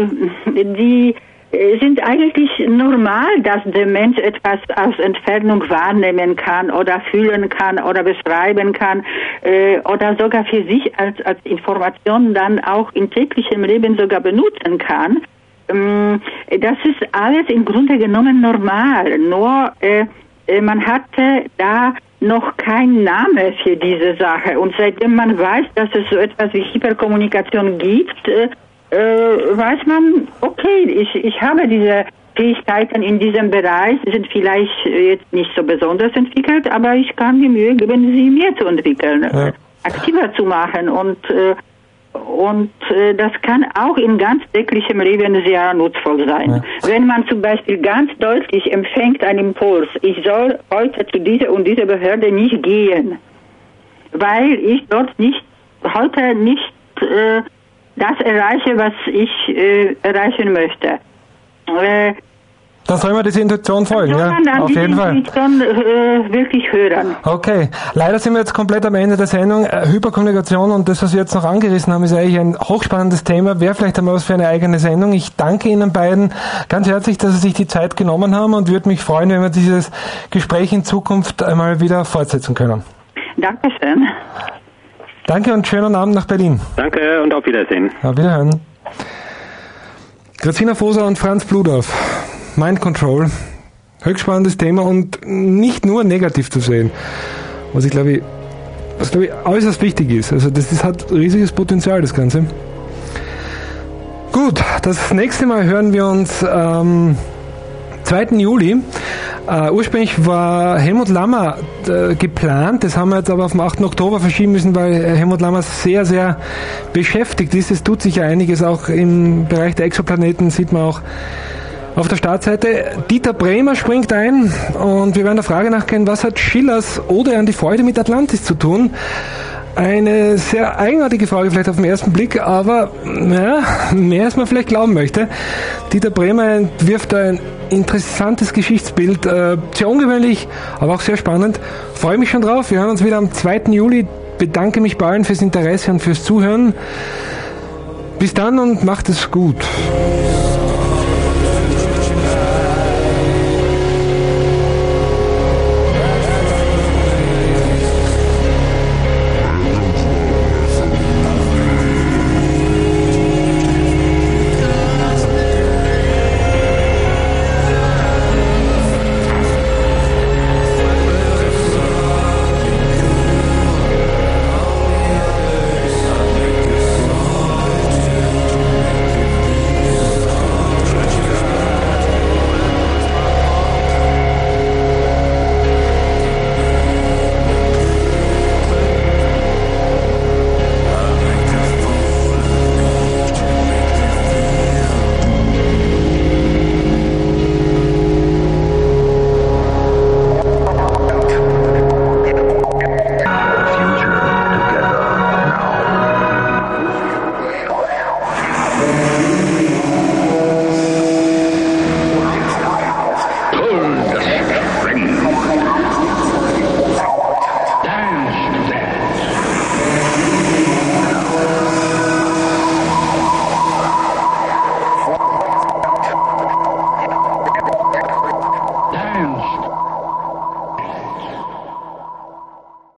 sind eigentlich normal, dass der Mensch etwas aus Entfernung wahrnehmen kann oder fühlen kann oder beschreiben kann oder sogar für sich als Information dann auch im täglichen Leben sogar benutzen kann. Das ist alles im Grunde genommen normal, nur man hatte da noch keinen Namen für diese Sache. Und seitdem man weiß, dass es so etwas wie Hyperkommunikation gibt, weiß man, okay, ich habe diese Fähigkeiten in diesem Bereich, sind vielleicht jetzt nicht so besonders entwickelt, aber ich kann mir Mühe geben, sie mehr zu entwickeln, aktiver zu machen und das kann auch in ganz täglichem Leben sehr nutzvoll sein. Ja. Wenn man zum Beispiel ganz deutlich empfängt einen Impuls, ich soll heute zu dieser und dieser Behörde nicht gehen, weil ich dort heute nicht das erreiche, was ich erreichen möchte. Dann soll man diese Intuition folgen, ja, auf jeden Fall. Intuition wirklich hören. Okay, leider sind wir jetzt komplett am Ende der Sendung. Hyperkommunikation und das, was wir jetzt noch angerissen haben, ist eigentlich ein hochspannendes Thema. Wäre vielleicht einmal was für eine eigene Sendung. Ich danke Ihnen beiden ganz herzlich, dass Sie sich die Zeit genommen haben und würde mich freuen, wenn wir dieses Gespräch in Zukunft einmal wieder fortsetzen können. Dankeschön. Danke und schönen Abend nach Berlin. Danke und auf Wiedersehen. Auf Wiederhören. Christina Foser und Franz Bludorf. Mind Control. Höchst spannendes Thema und nicht nur negativ zu sehen. Was glaube ich äußerst wichtig ist. Also das hat riesiges Potenzial, das Ganze. Gut, das nächste Mal hören wir uns 2. Juli. Ursprünglich war Helmut Lammer geplant, das haben wir jetzt aber auf den 8. Oktober verschieben müssen, weil Helmut Lammer sehr, sehr beschäftigt ist. Es tut sich ja einiges, auch im Bereich der Exoplaneten sieht man auch auf der Startseite. Dieter Bremer springt ein und wir werden der Frage nachgehen, was hat Schillers Ode an die Freude mit Atlantis zu tun? Eine sehr eigenartige Frage vielleicht auf den ersten Blick, aber mehr als man vielleicht glauben möchte. Dieter Bremer entwirft ein interessantes Geschichtsbild, sehr ungewöhnlich, aber auch sehr spannend. Freue mich schon drauf. Wir hören uns wieder am 2. Juli. Bedanke mich bei allen fürs Interesse und fürs Zuhören. Bis dann und macht es gut.